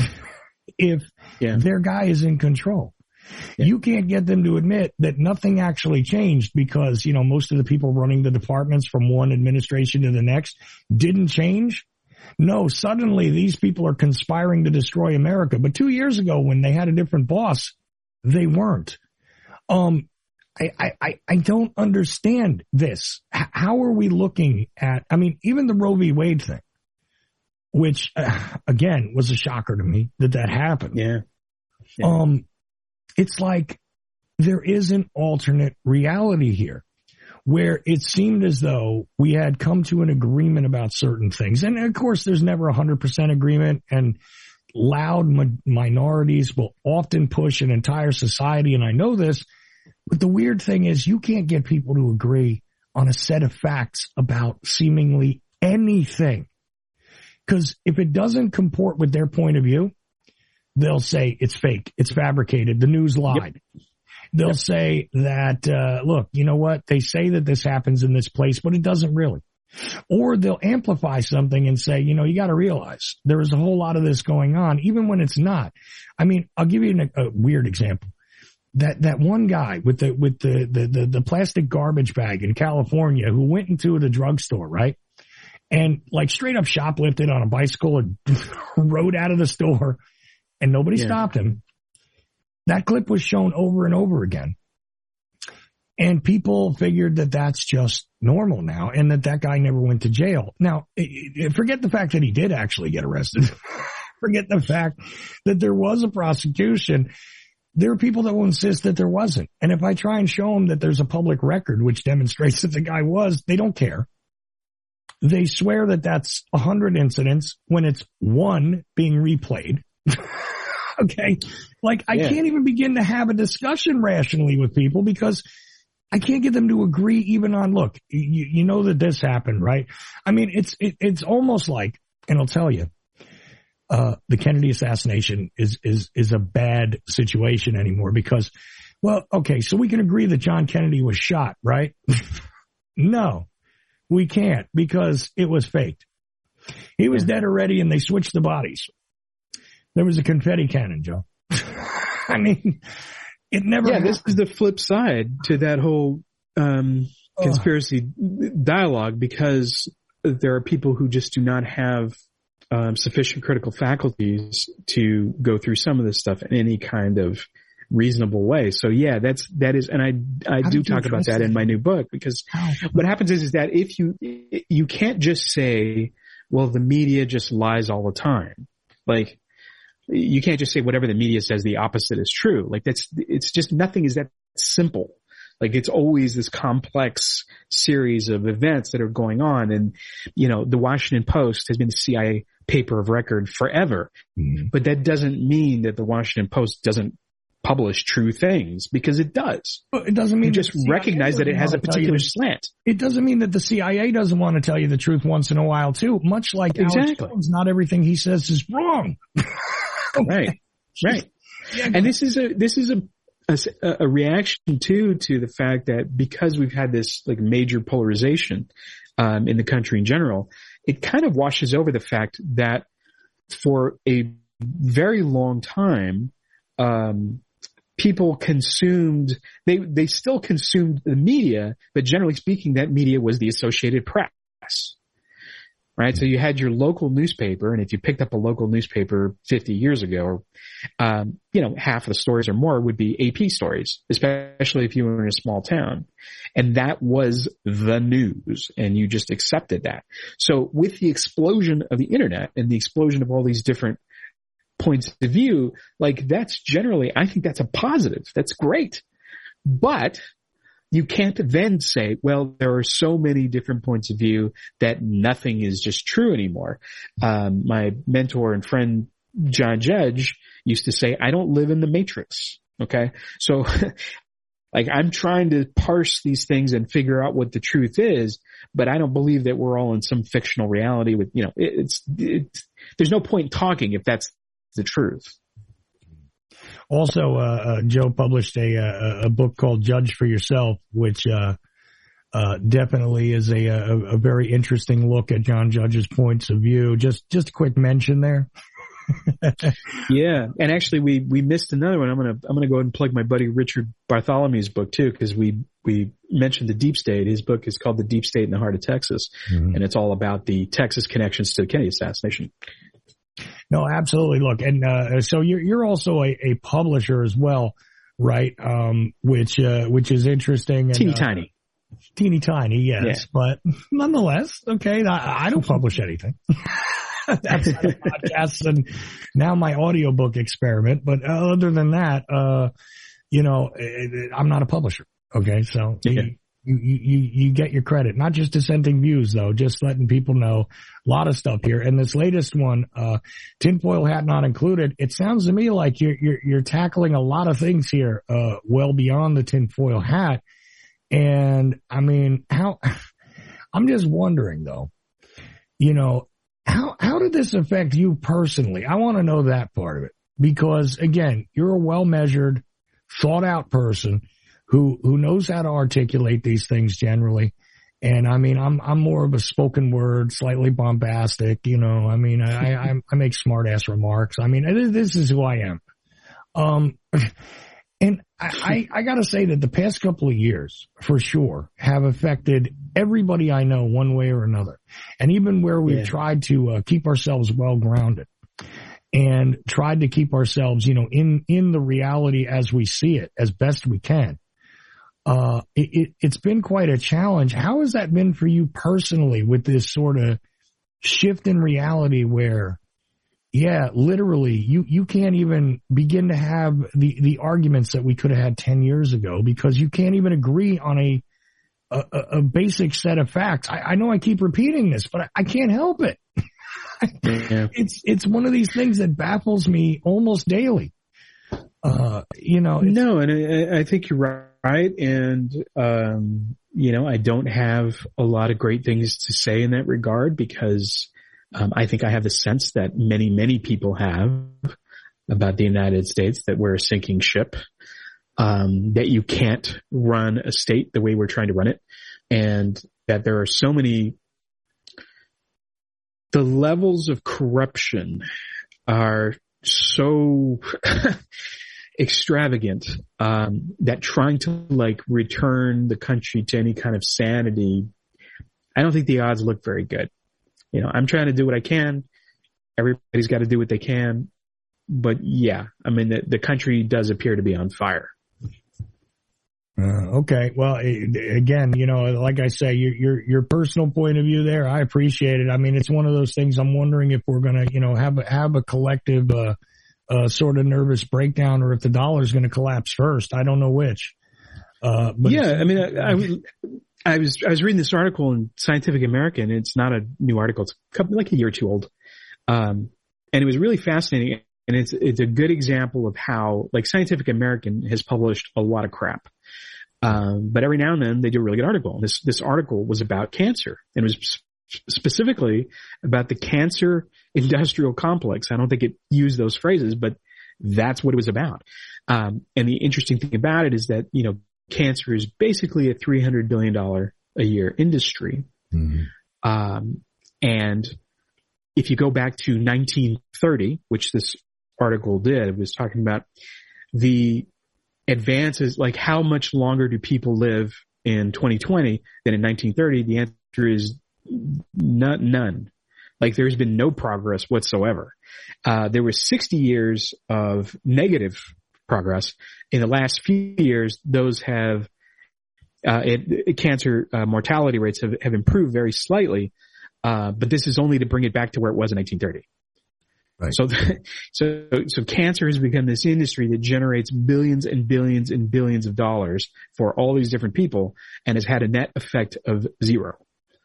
if yeah. their guy is in control. Yeah. You can't get them to admit that nothing actually changed because, you know, most of the people running the departments from one administration to the next didn't change. No, suddenly these people are conspiring to destroy America. But two years ago when they had a different boss, they weren't. Um, I, I, I don't understand this. H- how are we looking at, I mean, even the Roe v. Wade thing, which, uh, again, was a shocker to me that that happened. Yeah. yeah. Um, it's like there is an alternate reality here where it seemed as though we had come to an agreement about certain things. And of course, there's never a hundred percent agreement, and loud mi- minorities will often push an entire society. And I know this, but the weird thing is you can't get people to agree on a set of facts about seemingly anything. Because if it doesn't comport with their point of view, they'll say it's fake, it's fabricated, the news lied. Yep. They'll yep. say that, uh, look, you know what? They say that this happens in this place, but it doesn't really. Or they'll amplify something and say, you know, you got to realize there is a whole lot of this going on, even when it's not. I mean, I'll give you an, a weird example. That, that one guy with the, with the, the, the, the plastic garbage bag in California who went into the drugstore, right? And like straight up shoplifted on a bicycle and rode out of the store and nobody yeah. stopped him. That clip was shown over and over again. And people figured that that's just normal now and that that guy never went to jail. Now, forget the fact that he did actually get arrested. Forget the fact that there was a prosecution. There are people that will insist that there wasn't. And if I try and show them that there's a public record which demonstrates that the guy was, they don't care. They swear that that's a hundred incidents when it's one being replayed. Okay. Like I yeah. can't even begin to have a discussion rationally with people because I can't get them to agree even on, look, you, you know that this happened, right? I mean, it's, it, it's almost like, and I'll tell you, uh, the Kennedy assassination is, is, is a bad situation anymore because, well, okay, so we can agree that John Kennedy was shot, right? No, we can't because it was faked. He was yeah. dead already and they switched the bodies. There was a confetti cannon, Joe. I mean, it never Yeah, happened. This is the flip side to that whole um, conspiracy oh. dialogue because there are people who just do not have um, sufficient critical faculties to go through some of this stuff in any kind of reasonable way. So yeah, that's, that is, and I, I do talk about that in my new book because How? what happens is, is that if you, you can't just say, well, the media just lies all the time. Like, you can't just say whatever the media says, the opposite is true. Like that's, it's just nothing is that simple. Like it's always this complex series of events that are going on. And, you know, the Washington Post has been the C I A paper of record forever, mm-hmm. but that doesn't mean that the Washington Post doesn't publish true things because it does. Well, it doesn't mean you just recognize that it has a particular slant. It doesn't mean that the C I A doesn't want to tell you the truth once in a while too. Much like exactly. Alex Jones, not everything he says is wrong. Okay. Right, right. Yeah, and this is a this is a, a a reaction too to the fact that because we've had this like major polarization um, in the country in general, it kind of washes over the fact that for a very long time, um, people consumed they they still consumed the media, but generally speaking, that media was the Associated Press. right? So you had your local newspaper, and if you picked up a local newspaper fifty years ago, or, um, you know, half of the stories or more would be A P stories, especially if you were in a small town. And that was the news, and you just accepted that. So with the explosion of the internet and the explosion of all these different points of view, like that's generally, I think that's a positive. That's great. But you can't then say, well, there are so many different points of view that nothing is just true anymore. Um, my mentor and friend, John Judge, used to say, I don't live in the Matrix. Okay. So like I'm trying to parse these things and figure out what the truth is, but I don't believe that we're all in some fictional reality with, you know, it, it's, it's, there's no point in talking if that's the truth. Also, uh, uh, Joe published a, a, a book called Judge for Yourself, which, uh, uh, definitely is a, a, a very interesting look at John Judge's points of view. Just, just a quick mention there. Yeah. And actually we, we missed another one. I'm going to, I'm going to go ahead and plug my buddy Richard Bartholomew's book too, because we, we mentioned the deep state. His book is called The Deep State in the Heart of Texas. Mm-hmm. And it's all about the Texas connections to the Kennedy assassination. No, absolutely. Look, and uh, so you're you're also a, a publisher as well, right? Um, which uh, which is interesting. And, teeny uh, tiny, teeny tiny, yes, yeah. But nonetheless, okay. I, I don't publish anything. That's a podcast and now my audiobook experiment. But other than that, uh, you know, I'm not a publisher. Okay, so. Yeah. You, you, you get your credit, not just dissenting views though, just letting people know a lot of stuff here. And this latest one, uh, tinfoil hat not included. It sounds to me like you're, you're, you're tackling a lot of things here, uh, well beyond the tinfoil hat. And I mean, how, I'm just wondering though, you know, how, how did this affect you personally? I want to know that part of it because again, you're a well-measured, thought out person who, who knows how to articulate these things generally. And I mean, I'm, I'm more of a spoken word, slightly bombastic, you know, I mean, I, I, I make smart ass remarks. I mean, this is who I am. Um, and I, I, I gotta say that the past couple of years for sure have affected everybody I know one way or another. And even where we've yeah. tried to uh, keep ourselves well grounded and tried to keep ourselves, you know, in, in the reality as we see it as best we can. Uh, it, it, it's been quite a challenge. How has that been for you personally with this sort of shift in reality where, yeah, literally you, you can't even begin to have the, the arguments that we could have had ten years ago because you can't even agree on a, a, a basic set of facts. I, I know I keep repeating this, but I, I can't help it. Yeah. It's, it's one of these things that baffles me almost daily. Uh, you know, no, and I, I think you're right. Right. And, um, you know, I don't have a lot of great things to say in that regard because, um, I think I have the sense that many, many people have about the United States that we're a sinking ship, um, that you can't run a state the way we're trying to run it. And that there are so many, the levels of corruption are so extravagant, um, that trying to like return the country to any kind of sanity, I don't think the odds look very good. You know, I'm trying to do what I can. Everybody's got to do what they can. But yeah, I mean, the, the country does appear to be on fire. Uh, okay. Well, again, you know, like I say, your, your, your personal point of view there, I appreciate it. I mean, it's one of those things I'm wondering if we're going to, you know, have a, have a collective, uh, Uh, sort of nervous breakdown or if the dollar is going to collapse first. I don't know which. Uh, but yeah, I mean, I, I, I was, I was reading this article in Scientific American. It's not a new article. It's a couple, like a year or two old. Um, and it was really fascinating. And it's, it's a good example of how like Scientific American has published a lot of crap. Um, but every now and then they do a really good article. This, this article was about cancer and it was specifically about the cancer industrial complex. I don't think it used those phrases, but that's what it was about. Um, and the interesting thing about it is that, you know, cancer is basically a three hundred billion dollars a year industry. Mm-hmm. Um, and if you go back to nineteen thirty, which this article did, it was talking about the advances, like how much longer do people live in twenty twenty than in nineteen thirty? The answer is not, none. Like there's been no progress whatsoever. Uh, there was sixty years of negative progress. In the last few years, those have, uh, it, it, cancer uh, mortality rates have, have improved very slightly. Uh, but this is only to bring it back to where it was in nineteen thirty. Right. So, so, so cancer has become this industry that generates billions and billions and billions of dollars for all these different people and has had a net effect of zero.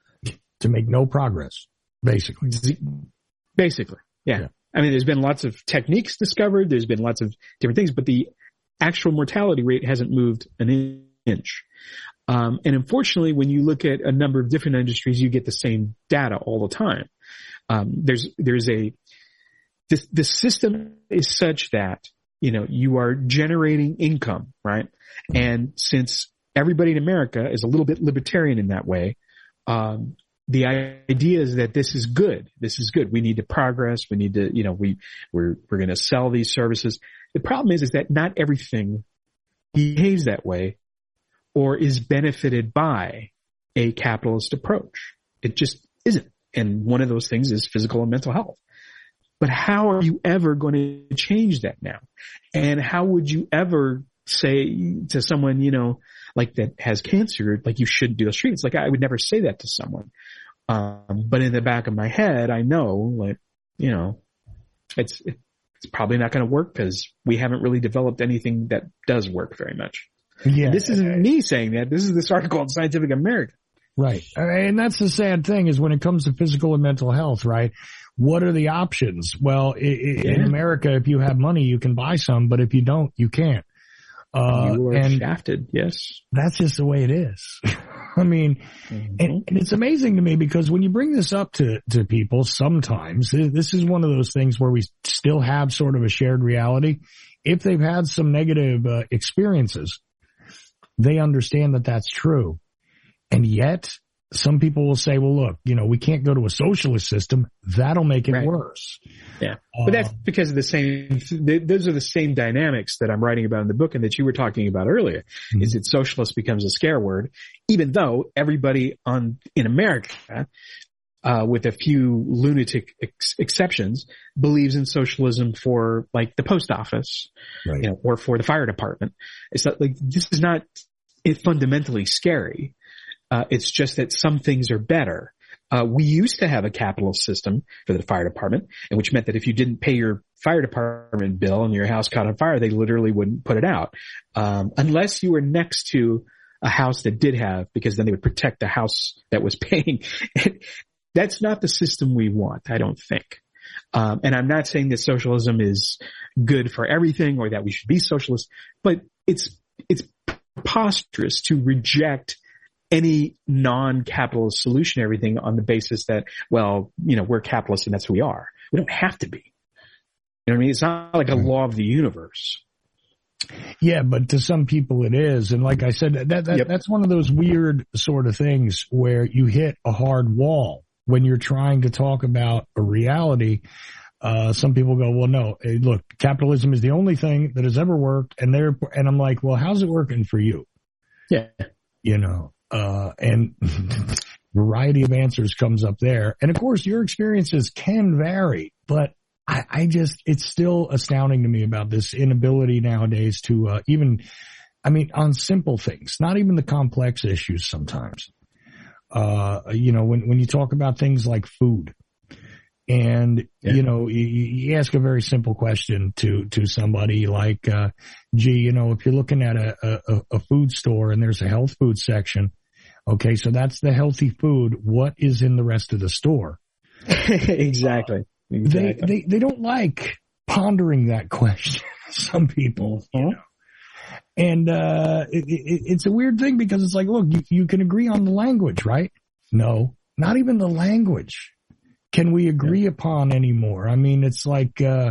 To make no progress, basically. Basically, yeah. yeah. I mean, there's been lots of techniques discovered. There's been lots of different things, but the actual mortality rate hasn't moved an inch. Um, and unfortunately, when you look at a number of different industries, you get the same data all the time. Um, there's, there's a, this, the system is such that, you know, you are generating income, right? And since everybody in America is a little bit libertarian in that way, um, the idea is that this is good. This is good. We need to progress. We need to, you know, we, we're, we're going to sell these services. The problem is, is that not everything behaves that way or is benefited by a capitalist approach. It just isn't. And one of those things is physical and mental health. But how are you ever going to change that now? And how would you ever say to someone, you know, like that has cancer, like you shouldn't do those treatments? Like I would never say that to someone. Um, but in the back of my head, I know, like, you know, it's, it's probably not going to work because we haven't really developed anything that does work very much. Yeah. And this isn't me saying that. This is this article in Scientific American. Right. And that's the sad thing is when it comes to physical and mental health, right? What are the options? Well, it, yeah. in America, if you have money, you can buy some, but if you don't, you can't. Uh, you are and shafted, yes. That's just the way it is. I mean, mm-hmm. and, and it's amazing to me because when you bring this up to, to people, sometimes this is one of those things where we still have sort of a shared reality. If they've had some negative uh, experiences, they understand that that's true. And yet some people will say, well, look, you know, we can't go to a socialist system. That'll make it right. worse. Yeah. Uh, but that's because of the same, those are the same dynamics that I'm writing about in the book and that you were talking about earlier, mm-hmm. is that socialist becomes a scare word, even though everybody on, in America, uh, with a few lunatic ex- exceptions, believes in socialism for like the post office, right. you know, or for the fire department. It's not like, this is not fundamentally scary. Uh, it's just that some things are better. Uh, we used to have a capitalist system for the fire department, and which meant that if you didn't pay your fire department bill and your house caught on fire, they literally wouldn't put it out. Um, unless you were next to a house that did have, because then they would protect the house that was paying. That's not the system we want, I don't think. Um, and I'm not saying that socialism is good for everything or that we should be socialist, but it's, it's preposterous to reject any non-capitalist solution to everything on the basis that, well, you know, we're capitalists and that's who we are. We don't have to be. You know what I mean? It's not like a law of the universe. Yeah, but to some people it is. And like I said, that, that yep. that's one of those weird sort of things where you hit a hard wall when you're trying to talk about a reality. Uh, some people go, well, no, hey, look, capitalism is the only thing that has ever worked. And they're, and I'm like, well, how's it working for you? Yeah. You know, uh, and variety of answers comes up there. And of course, your experiences can vary, but I, I just, it's still astounding to me about this inability nowadays to, uh, even, I mean, on simple things, not even the complex issues sometimes. Uh, you know, when, when you talk about things like food and, yeah. you know, you, you ask a very simple question to, to somebody like, uh, gee, you know, if you're looking at a, a, a food store and there's a health food section, okay, so that's the healthy food. What is in the rest of the store? Exactly. Exactly. They, they, they don't like pondering that question. Some people, you know. And, uh, it, it, it's a weird thing because it's like, look, you, you can agree on the language, right? No, not even the language can we agree yeah. upon anymore. I mean, it's like, uh,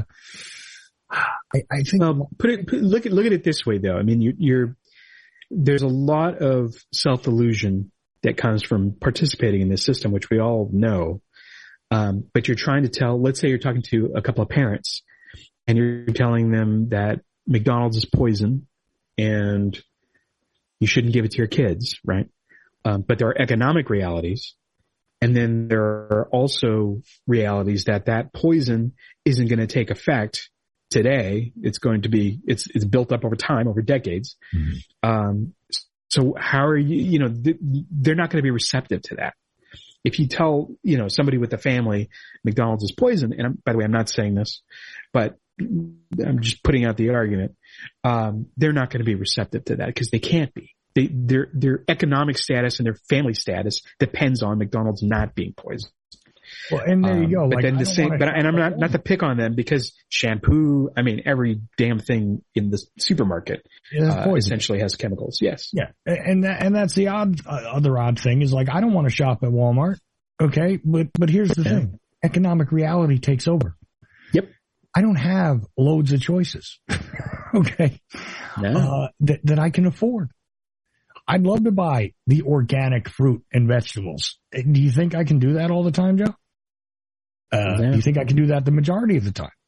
I, I think. Um, put it, put, look at, look at it this way though. I mean, you, you're, there's a lot of self-delusion that comes from participating in this system, which we all know. Um, but you're trying to tell, let's say you're talking to a couple of parents and you're telling them that McDonald's is poison and you shouldn't give it to your kids, right? Um, but there are economic realities And then there are also realities that that poison isn't going to take effect today. It's going to be, it's, it's built up over time, over decades. Mm-hmm. Um, so how are you, you know, th- they're not going to be receptive to that. If you tell, you know, somebody with a family, McDonald's is poison, and I'm, by the way, I'm not saying this, but I'm just putting out the argument, um, they're not going to be receptive to that because they can't be. They, their, their economic status and their family status depends on McDonald's not being poisoned. Well, and there you go. Um, but like, then the same, but, and I'm not, not to pick on them because shampoo, I mean, every damn thing in the supermarket, uh, essentially has chemicals. Yes. Yeah. And that, and that's the odd, uh, other odd thing is like, I don't want to shop at Walmart. Okay. But, but here's the yeah. thing. Economic reality takes over. Yep. I don't have loads of choices. Okay. No. Uh, that, that I can afford. I'd love to buy the organic fruit and vegetables. Do you think I can do that all the time, Joe? Uh, yeah. Do you think I can do that the majority of the time?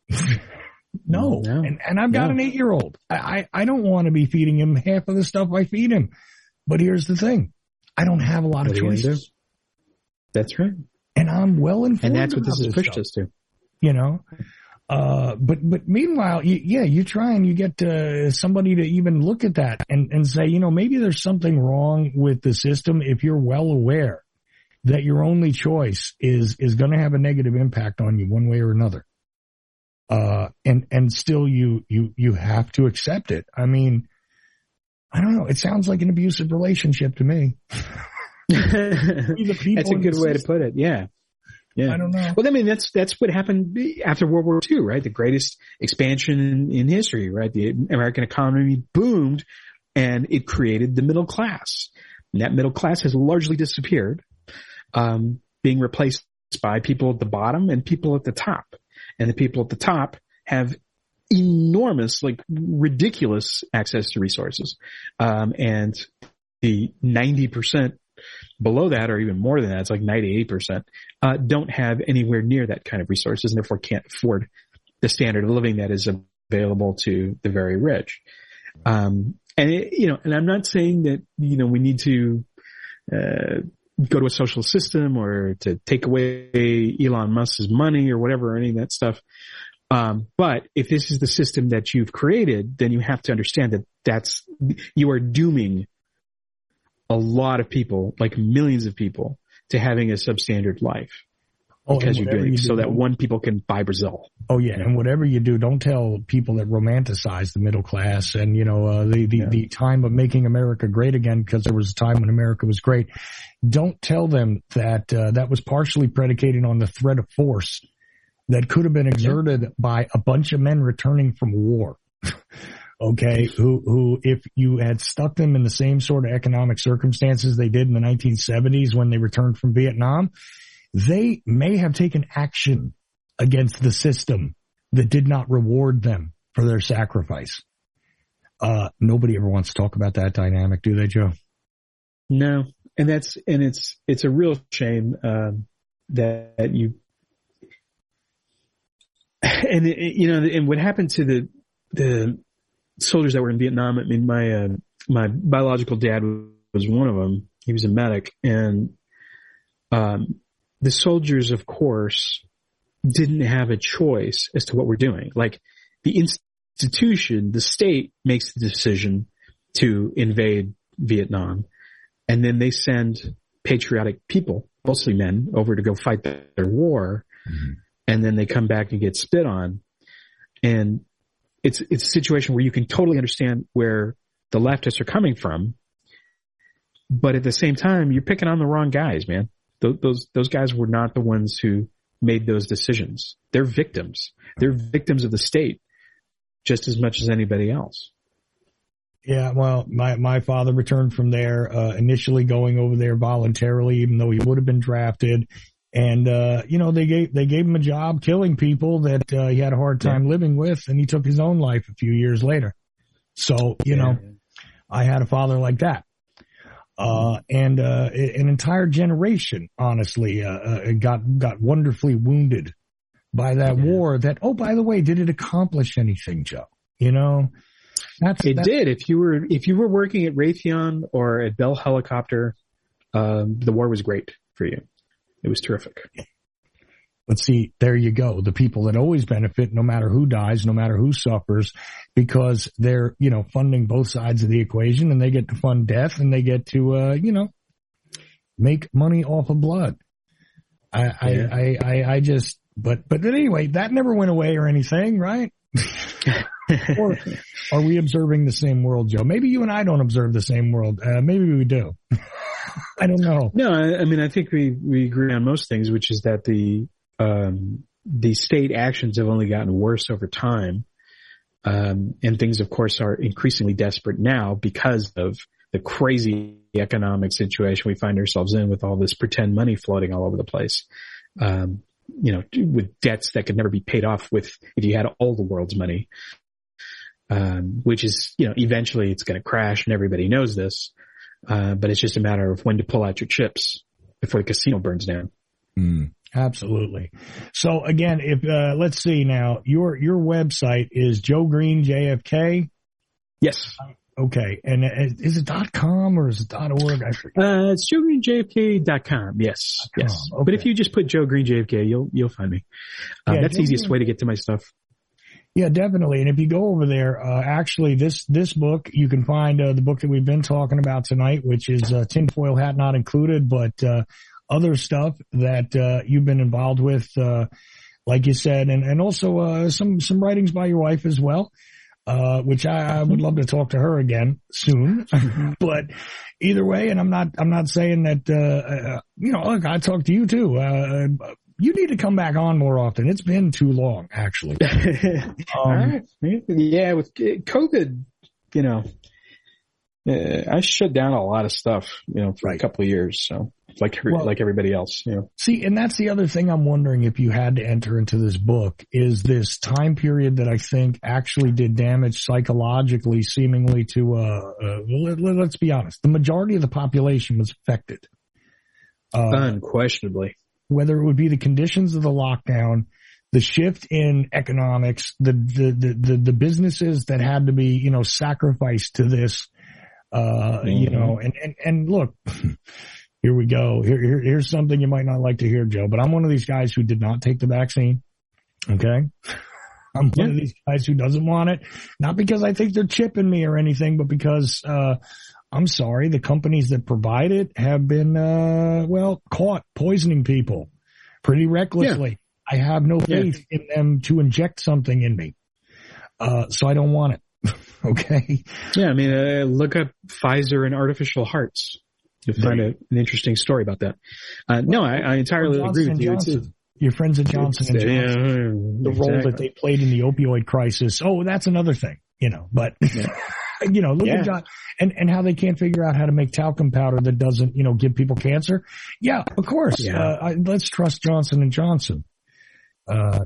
no. no. And, and I've got no. an eight-year-old. I, I, I don't want to be feeding him half of the stuff I feed him. But here's the thing. I don't have a lot what of choices. That's right. And I'm well informed. And that's what this has pushed us to. You know? Uh, but, but meanwhile, you, yeah, you try and you get uh, somebody to even look at that and, and say, you know, maybe there's something wrong with the system if you're well aware that your only choice is, is going to have a negative impact on you one way or another. Uh, and, and still you, you, you have to accept it. I mean, I don't know. It sounds like an abusive relationship to me. That's a good way to put it. Yeah. Yeah. I don't know. Well, I mean, that's, that's what happened after World War Two, right? The greatest expansion in, in history, right? The American economy boomed and it created the middle class. And that middle class has largely disappeared, um, being replaced by people at the bottom and people at the top. And the people at the top have enormous, like ridiculous access to resources. Um, and the ninety percent below that, or even more than that, it's like ninety-eight percent, uh, don't have anywhere near that kind of resources and therefore can't afford the standard of living that is available to the very rich. Um, and it, you know, and I'm not saying that, you know, we need to, uh, go to a social system or to take away Elon Musk's money or whatever, or any of that stuff. Um, but if this is the system that you've created, then you have to understand that that's, you are dooming a lot of people, like millions of people, to having a substandard life oh, because you're doing you it so do, that one people can buy Brazil. Oh yeah, and whatever you do, don't tell people that romanticize the middle class and you know uh, the the, yeah. the time of making America great again, because there was a time when America was great. Don't tell them that uh, that was partially predicated on the threat of force that could have been exerted yeah. by a bunch of men returning from war. Okay, who, who, if you had stuck them in the same sort of economic circumstances they did in the nineteen seventies when they returned from Vietnam, they may have taken action against the system that did not reward them for their sacrifice. Uh, nobody ever wants to talk about that dynamic, do they, Joe? No. And that's, and it's, it's a real shame, um, that you, and it, you know, and what happened to the, the, soldiers that were in Vietnam. I mean, my, uh, my biological dad was one of them. He was a medic, and, um, the soldiers, of course, didn't have a choice as to what we're doing. Like the institution, the state makes the decision to invade Vietnam, and then they send patriotic people, mostly men, over to go fight their war. Mm-hmm. And then they come back and get spit on. And It's, it's a situation where you can totally understand where the leftists are coming from. But at the same time, you're picking on the wrong guys, man. Those, those, those guys were not the ones who made those decisions. They're victims. They're victims of the state just as much as anybody else. Yeah, well, my, my father returned from there, uh, initially going over there voluntarily, even though he would have been drafted. And, uh, you know, they gave, they gave him a job killing people that, uh, he had a hard time yeah. living with, and he took his own life a few years later. So, you yeah. know, I had a father like that. Uh, and, uh, an entire generation, honestly, uh, uh got, got wonderfully wounded by that yeah. war that, oh, by the way, did it accomplish anything, Joe? You know, that's, it that's, did. If you were, if you were working at Raytheon or at Bell Helicopter, um, the war was great for you. It was terrific. But see, there you go. The people that always benefit, no matter who dies, no matter who suffers, because they're, you know, funding both sides of the equation, and they get to fund death, and they get to, uh, you know, make money off of blood. I, yeah. I, I, I, I just, but, but anyway, that never went away or anything, right? Or are we observing the same world, Joe? Maybe you and I don't observe the same world. Uh, maybe we do. I don't know. No, I, I mean, I think we, we agree on most things, which is that the, um, the state actions have only gotten worse over time. Um, and things, of course, are increasingly desperate now because of the crazy economic situation we find ourselves in with all this pretend money floating all over the place. Um, you know, with debts that could never be paid off with if you had all the world's money. Um, which is, you know, eventually it's going to crash, and everybody knows this. Uh, but it's just a matter of when to pull out your chips before the casino burns down. Mm, absolutely. So again, if, uh, let's see now, your, your website is Joe Green J F K. Yes. Okay. And is it .com or is it .org? I forget. Uh, it's joe green j f k dot com. Yes. .com. Yes. Okay. But if you just put Joe Green J F K, you'll, you'll find me. Uh, yeah, that's the easiest way to get to my stuff. Yeah, definitely. And if you go over there, uh, actually this, this book, you can find, uh, the book that we've been talking about tonight, which is, uh, Tinfoil Hat Not Included, but, uh, other stuff that, uh, you've been involved with, uh, like you said, and, and also, uh, some, some writings by your wife as well, uh, which I, I would love to talk to her again soon. But either way, and I'm not, I'm not saying that, uh, uh you know, look, I talk to you too, uh, you need to come back on more often. It's been too long, actually. um, yeah, with COVID, you know, uh, I shut down a lot of stuff, you know, for right. a couple of years. So like, well, like everybody else, you know. See, and that's the other thing I'm wondering if you had to enter into this book is this time period that I think actually did damage psychologically, seemingly to, uh, uh let, let's be honest, the majority of the population was affected. Uh, Unquestionably. Whether it would be the conditions of the lockdown, the shift in economics, the, the, the, the, the businesses that had to be, you know, sacrificed to this, uh, mm-hmm. you know, and, and, and look, here we go. Here, here, here's something you might not like to hear, Joe, but I'm one of these guys who did not take the vaccine. Okay. I'm one yeah. of these guys who doesn't want it, not because I think they're chipping me or anything, but because, uh, I'm sorry, the companies that provide it have been, uh, well, caught poisoning people pretty recklessly. Yeah. I have no faith yeah. in them to inject something in me. Uh, so I don't want it. Okay. Yeah. I mean, uh, look up Pfizer and artificial hearts. You'll find a, an interesting story about that. Uh, no, I, I entirely agree with you. It's, it's, Your friends at Johnson and Johnson, yeah, the role exactly. that they played in the opioid crisis. Oh, that's another thing, you know, but. Yeah. You know, look yeah. at John and, and how they can't figure out how to make talcum powder that doesn't, you know, give people cancer. Yeah, of course. Yeah. Uh, I, let's trust Johnson and Johnson. Uh,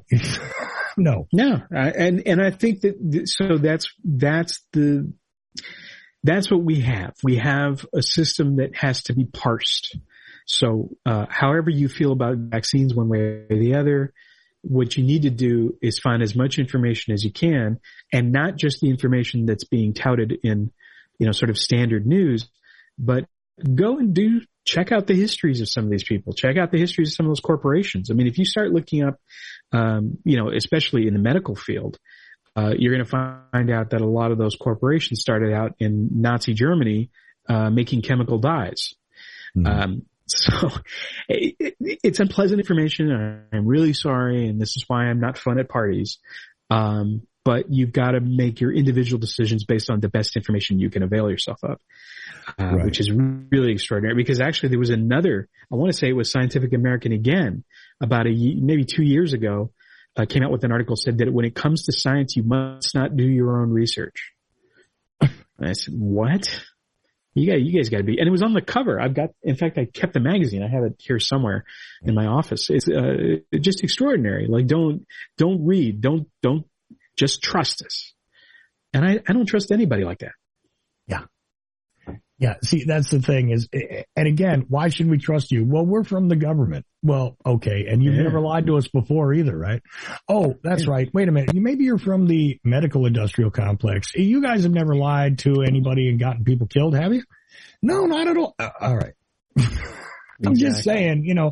no, no. I, and, and I think that, so that's, that's the, that's what we have. We have a system that has to be parsed. So, uh, however you feel about vaccines one way or the other, what you need to do is find as much information as you can, and not just the information that's being touted in, you know, sort of standard news, but go and do, check out the histories of some of these people. Check out the histories of some of those corporations. I mean, if you start looking up, um, you know, especially in the medical field, uh, you're going to find out that a lot of those corporations started out in Nazi Germany, uh, making chemical dyes. Mm-hmm. Um, So it, it, it's unpleasant information. I'm really sorry, and this is why I'm not fun at parties. Um, but you've got to make your individual decisions based on the best information you can avail yourself of, uh, right. which is really extraordinary. Because actually, there was another. I want to say it was Scientific American again, about a maybe two years ago, uh, came out with an article said that when it comes to science, you must not do your own research. And I said, what? You got, you guys got to be, and it was on the cover. I've got, in fact, I kept the magazine. I have it here somewhere in my office. It's uh, just extraordinary. Like, don't, don't read, don't, don't, just trust us. And I, I don't trust anybody like that. Yeah. Yeah. See, that's the thing is, and again, why should we trust you? Well, we're from the government. Well, okay. And you've yeah. never lied to us before either, right? Oh, that's yeah. right. Wait a minute. Maybe you're from the medical industrial complex. You guys have never lied to anybody and gotten people killed, have you? No, not at all. Uh, all right. I'm exactly. just saying, you know,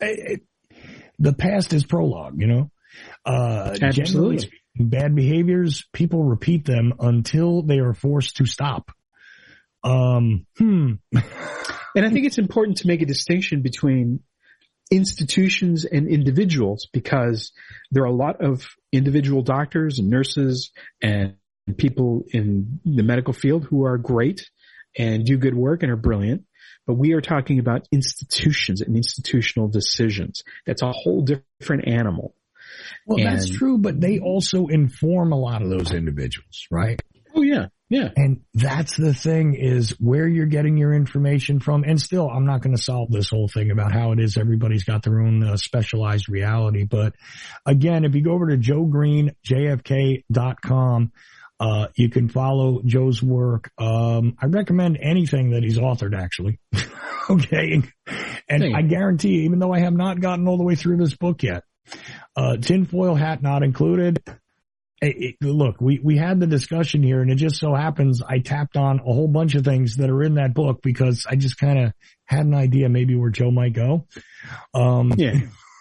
it, the past is prologue, you know? Uh, Absolutely. Generally, bad behaviors, people repeat them until they are forced to stop. Um, hmm. And I think it's important to make a distinction between institutions and individuals, because there are a lot of individual doctors and nurses and people in the medical field who are great and do good work and are brilliant. But we are talking about institutions and institutional decisions. That's a whole different animal. Well, and, that's true, but they also inform a lot of those individuals, right? Oh, yeah. Yeah. And that's the thing, is where you're getting your information from. And still, I'm not going to solve this whole thing about how it is everybody's got their own uh, specialized reality. But again, if you go over to joe green j f k dot com, uh, you can follow Joe's work. Um, I recommend anything that he's authored, actually. Okay. And hey. I guarantee, even though I have not gotten all the way through this book yet, uh, tinfoil hat not included. It, it, look, we, we had the discussion here, and it just so happens I tapped on a whole bunch of things that are in that book because I just kind of had an idea maybe where Joe might go. Um, yeah.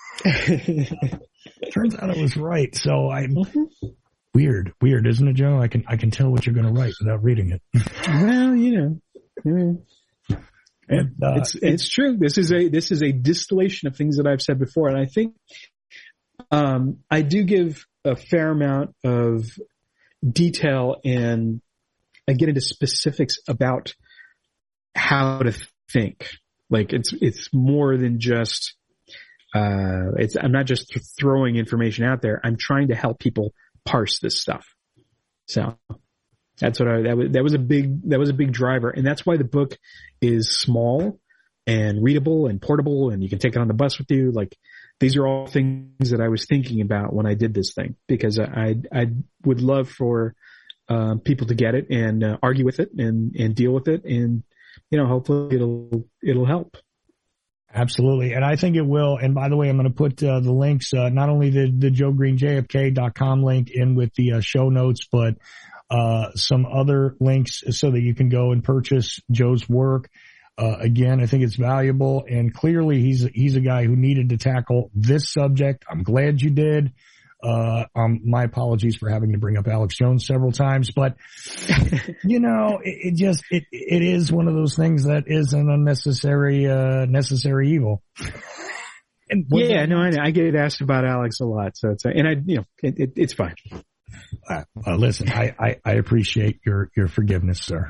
Turns out I was right. So I, weird, weird, isn't it, Joe? I can, I can tell what you're going to write without reading it. Well, you know, I mean, and, uh, it's, it's true. This is a, this is a distillation of things that I've said before. And I think, um, I do give a fair amount of detail, and I get into specifics about how to think. Like it's, it's more than just, uh, it's, I'm not just throwing information out there. I'm trying to help people parse this stuff. So that's what I, that was, that was a big, that was a big driver. And that's why the book is small and readable and portable, and you can take it on the bus with you. Like, these are all things that I was thinking about when I did this thing, because I I would love for uh, people to get it and uh, argue with it and, and deal with it, and you know, hopefully it'll it'll help. Absolutely, and I think it will. And by the way, I'm going to put uh, the links, uh, not only the the joe green j f k dot com link in with the uh, show notes, but uh, some other links so that you can go and purchase Joe's work. Uh, again, I think it's valuable, and clearly he's, he's a guy who needed to tackle this subject. I'm glad you did. Uh, um, my apologies for having to bring up Alex Jones several times, but you know, it, it just, it, it is one of those things that is an unnecessary, uh, necessary evil. And yeah, no, I, I get asked about Alex a lot. So it's, and I, you know, it, it, it's fine. Uh, uh, listen, I, I, I appreciate your, your forgiveness, sir.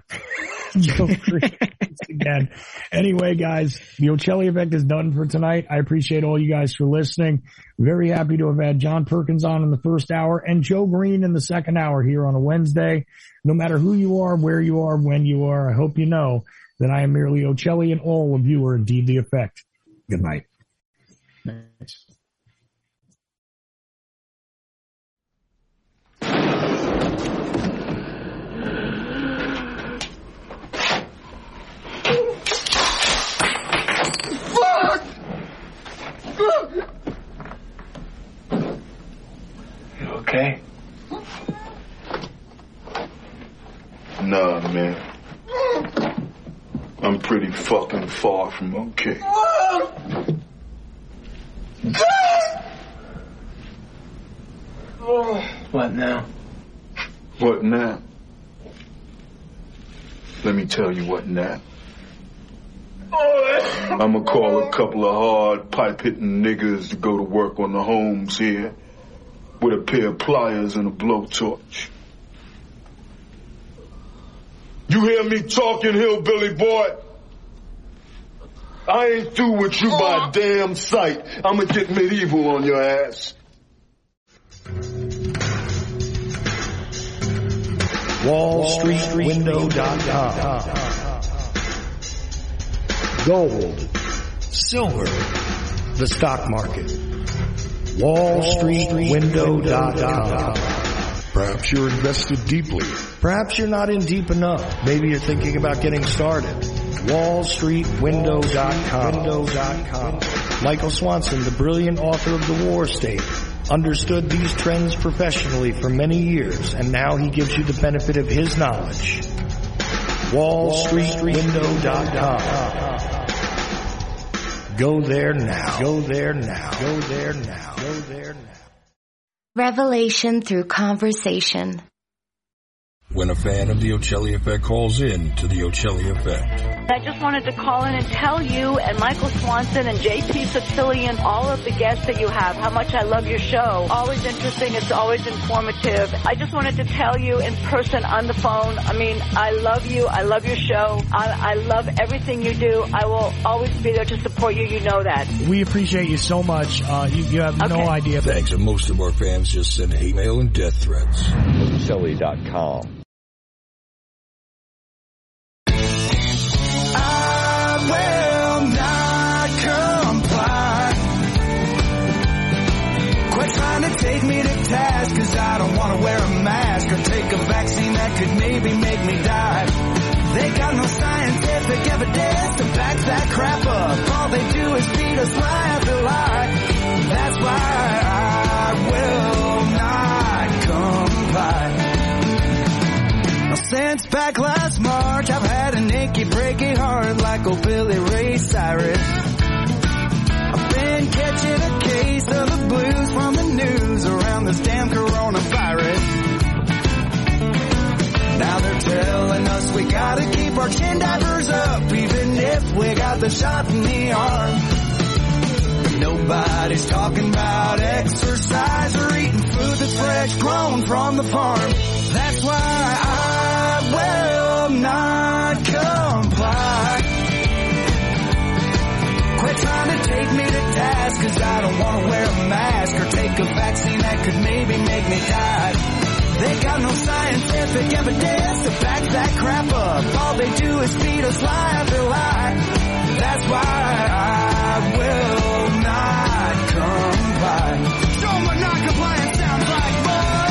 Again. Anyway, guys, the Ocelli Effect is done for tonight. I appreciate all you guys for listening. Very happy to have had John Perkins on in the first hour and Joe Green in the second hour here on a Wednesday. No matter who you are, where you are, when you are, I hope you know that I am merely Ocelli and all of you are indeed the effect. Good night. Nice. Okay? Nah, man. I'm pretty fucking far from okay. What now? What now? Let me tell you what now. I'ma call a couple of hard pipe-hitting niggas to go to work on the homes here with a pair of pliers and a blowtorch. You hear me talking, hillbilly boy? I ain't through with you by a damn sight. I'ma get medieval on your ass. Wall Street Window dot com. Gold, silver, the stock market. Wall Street Window dot com. Perhaps you're invested deeply. Perhaps you're not in deep enough. Maybe you're thinking about getting started. Wall Street Window dot com. Michael Swanson, the brilliant author of The War State, understood these trends professionally for many years, and now he gives you the benefit of his knowledge. Wall Street Window dot com. Go there now. Go there now. Go there now. Go there now. Revelation through conversation. When a fan of the Ocelli Effect calls in to the Ocelli Effect. I just wanted to call in and tell you and Michael Swanson and J P Sicilian, all of the guests that you have, how much I love your show. Always interesting. It's always informative. I just wanted to tell you in person on the phone. I mean, I love you. I love your show. I, I love everything you do. I will always be there to support you. You know that. We appreciate you so much. Uh, you, you have okay. no idea. Thanks. And most of our fans just send hate mail and death threats. Ocelli dot com. Will not comply. Quit trying to take me to task, cause I don't want to wear a mask or take a vaccine that could maybe make me die. They got no scientific evidence to back that crap up. All they do is feed us lie after lie. That's why I will not comply. Since back last March, I've had an achy, breaky heart like old Billy Ray Cyrus. I've been catching a case of the blues from the news around this damn coronavirus. Now they're telling us we gotta keep our chin divers up, even if we got the shot in the arm. But nobody's talking about exercise or eating food that's fresh, grown from the farm. That's why I will not comply. Quit trying to take me to task, cause I don't want to wear a mask or take a vaccine that could maybe make me die. They got no scientific evidence to back that crap up. All they do is feed us lie after lie. That's why I will not comply. Show them what not compliant sounds like, boys.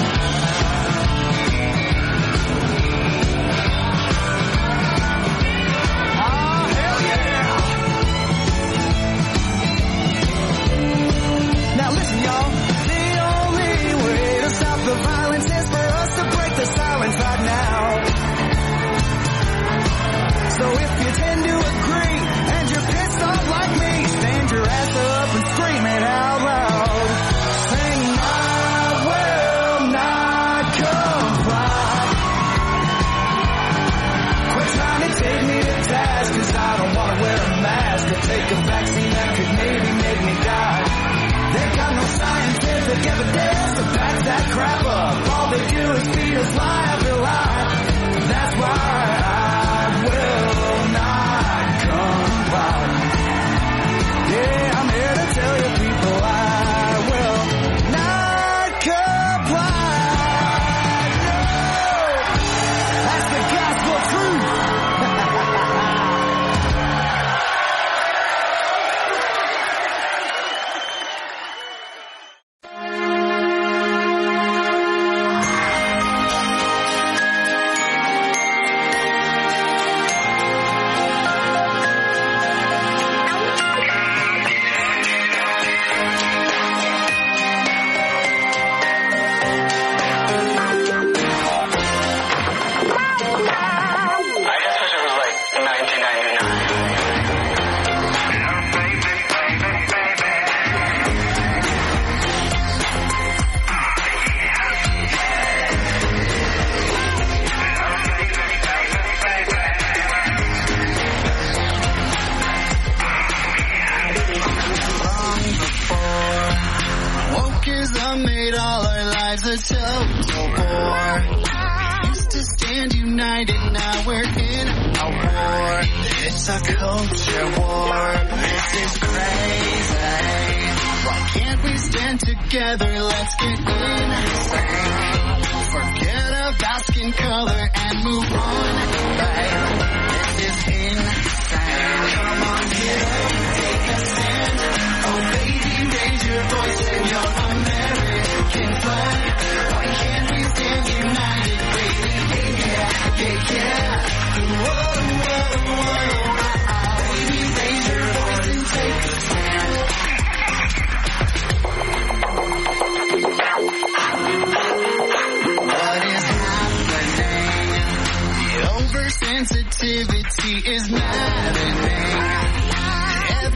Now listen, y'all, the only way to stop the violence is for us to break the silence right now. So if you tend to agree and you're pissed off like me, stand your ass up and scream it out loud. Sing, I will not comply. Quit trying to take me to task, cause I don't want to wear a mask or take a vaccine that could maybe make me die. They got no scientific evidence to back that crap up. All they do is feed us lie after lie. That's why I will not comply. Yeah, I'm here to tell you people I will not comply. No, that's the gospel truth.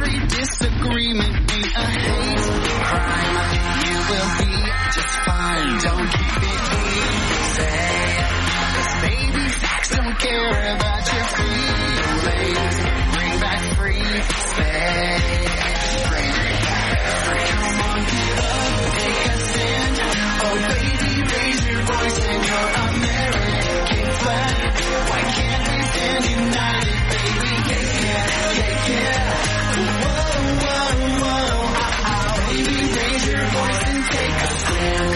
every disagreement ain't a hate crime. You will be just fine. Don't keep it easy. 'Cause baby facts don't care about your feelings. Bring back free space. Bring it back. Come on, get up, take a stand. Oh baby, raise your voice in your American flag. Why can't we stand united, baby? Yeah, yeah, yeah, yeah. Whoa, whoa, whoa. Ah, ah, baby, raise your voice and take a stand.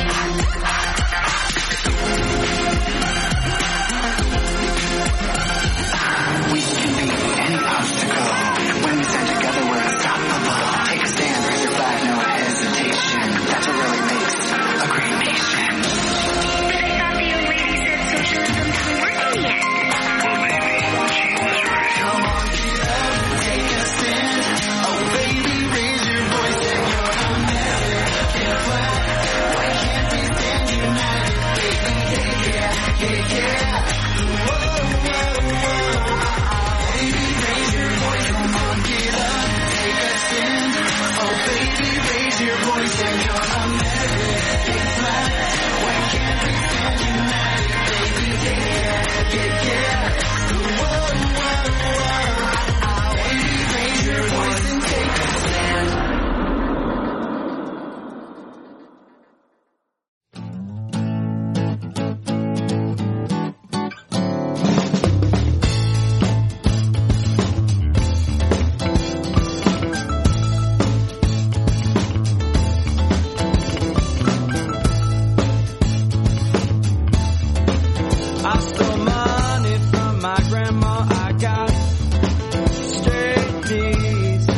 We can beat any obstacle. When we stand together, we're unstoppable. Take a stand, raise your flag, no hesitation. That's what really makes a great nation. But I thought the old lady said socialism hasn't worked yet. Well, maybe she was right. Come on, get up, take a stand. Oh, baby, raise your voice and your American flag. Why can't we stand united, baby? Yeah, yeah, yeah, yeah. Whoa, whoa, whoa. Baby, raise your voice. Come on, get up, take a stand. Oh, baby, raise your voice and your American flag. Why can't we stand united, baby? Yeah, yeah, yeah. Whoa, whoa, whoa. Baby, raise your voice and take a stand. I stole money from my grandma. I got straight D's.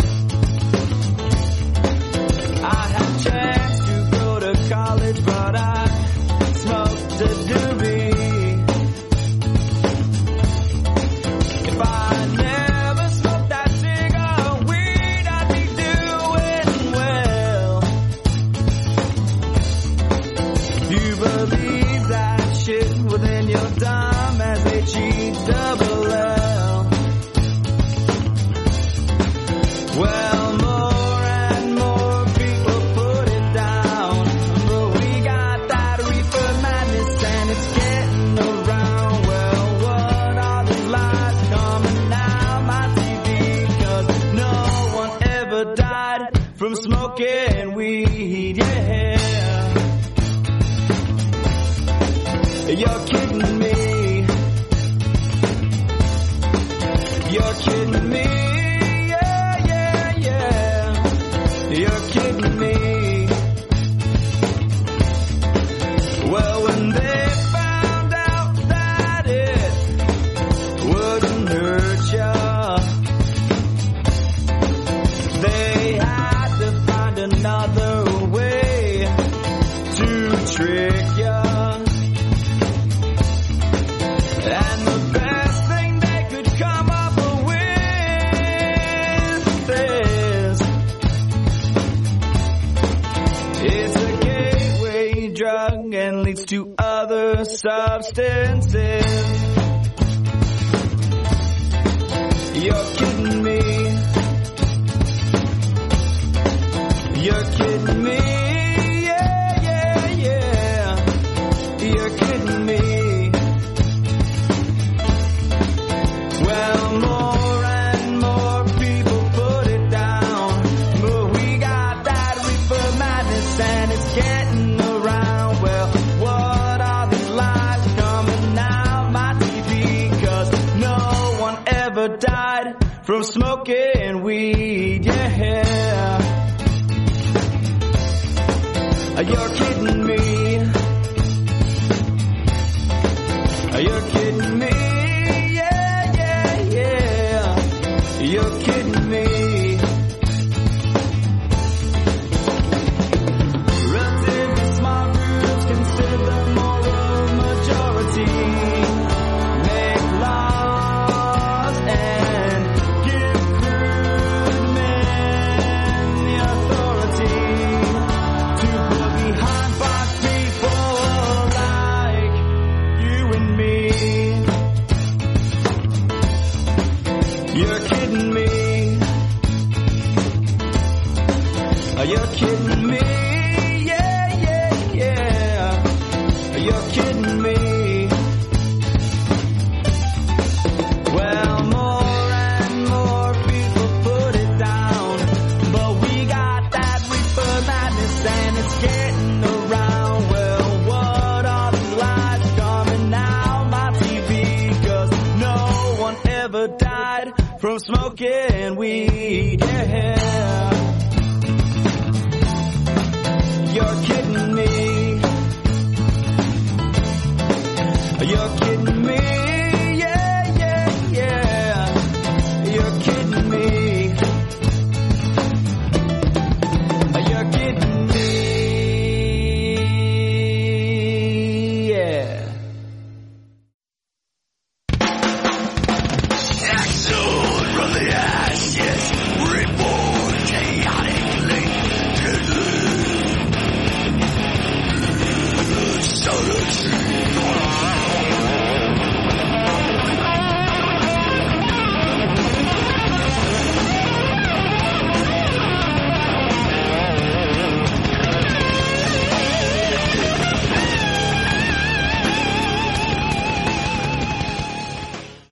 I had chance to go to college, but I smoked a doobie. If I never smoked that cigar weed, I'd be doing well. You believe that shit within your dime as H E double L. Well, more and more people put it down, but we got that reefer madness and it's getting around. Well, what are the lies coming out my T V? 'Cause no one ever died from smoking weed, yeah. You're kidding me. You're kidding me. Yeah, yeah, yeah. You're kidding me. Well, when they found out that it wouldn't hurt ya, they had to find another way to trick ya. And the best thing they could come up with is it's a gateway drug and leads to other substances. You're kidding me. You're kidding me. Yeah, yeah, yeah. You're kidding me. Well, more and more people put it down, but we got that reefer madness and it's getting around. Well, what are these lies coming out my T V? 'Cause no one ever died from smoking weed, yeah. You're kidding me. You're kidding me. You're kidding me. Relatively small groups consider the moral majority. Make laws and give crude men the authority to put behind bars people like you and me. You're kidding me. never died from smoking weed. Yeah. You're kidding me. You're kidding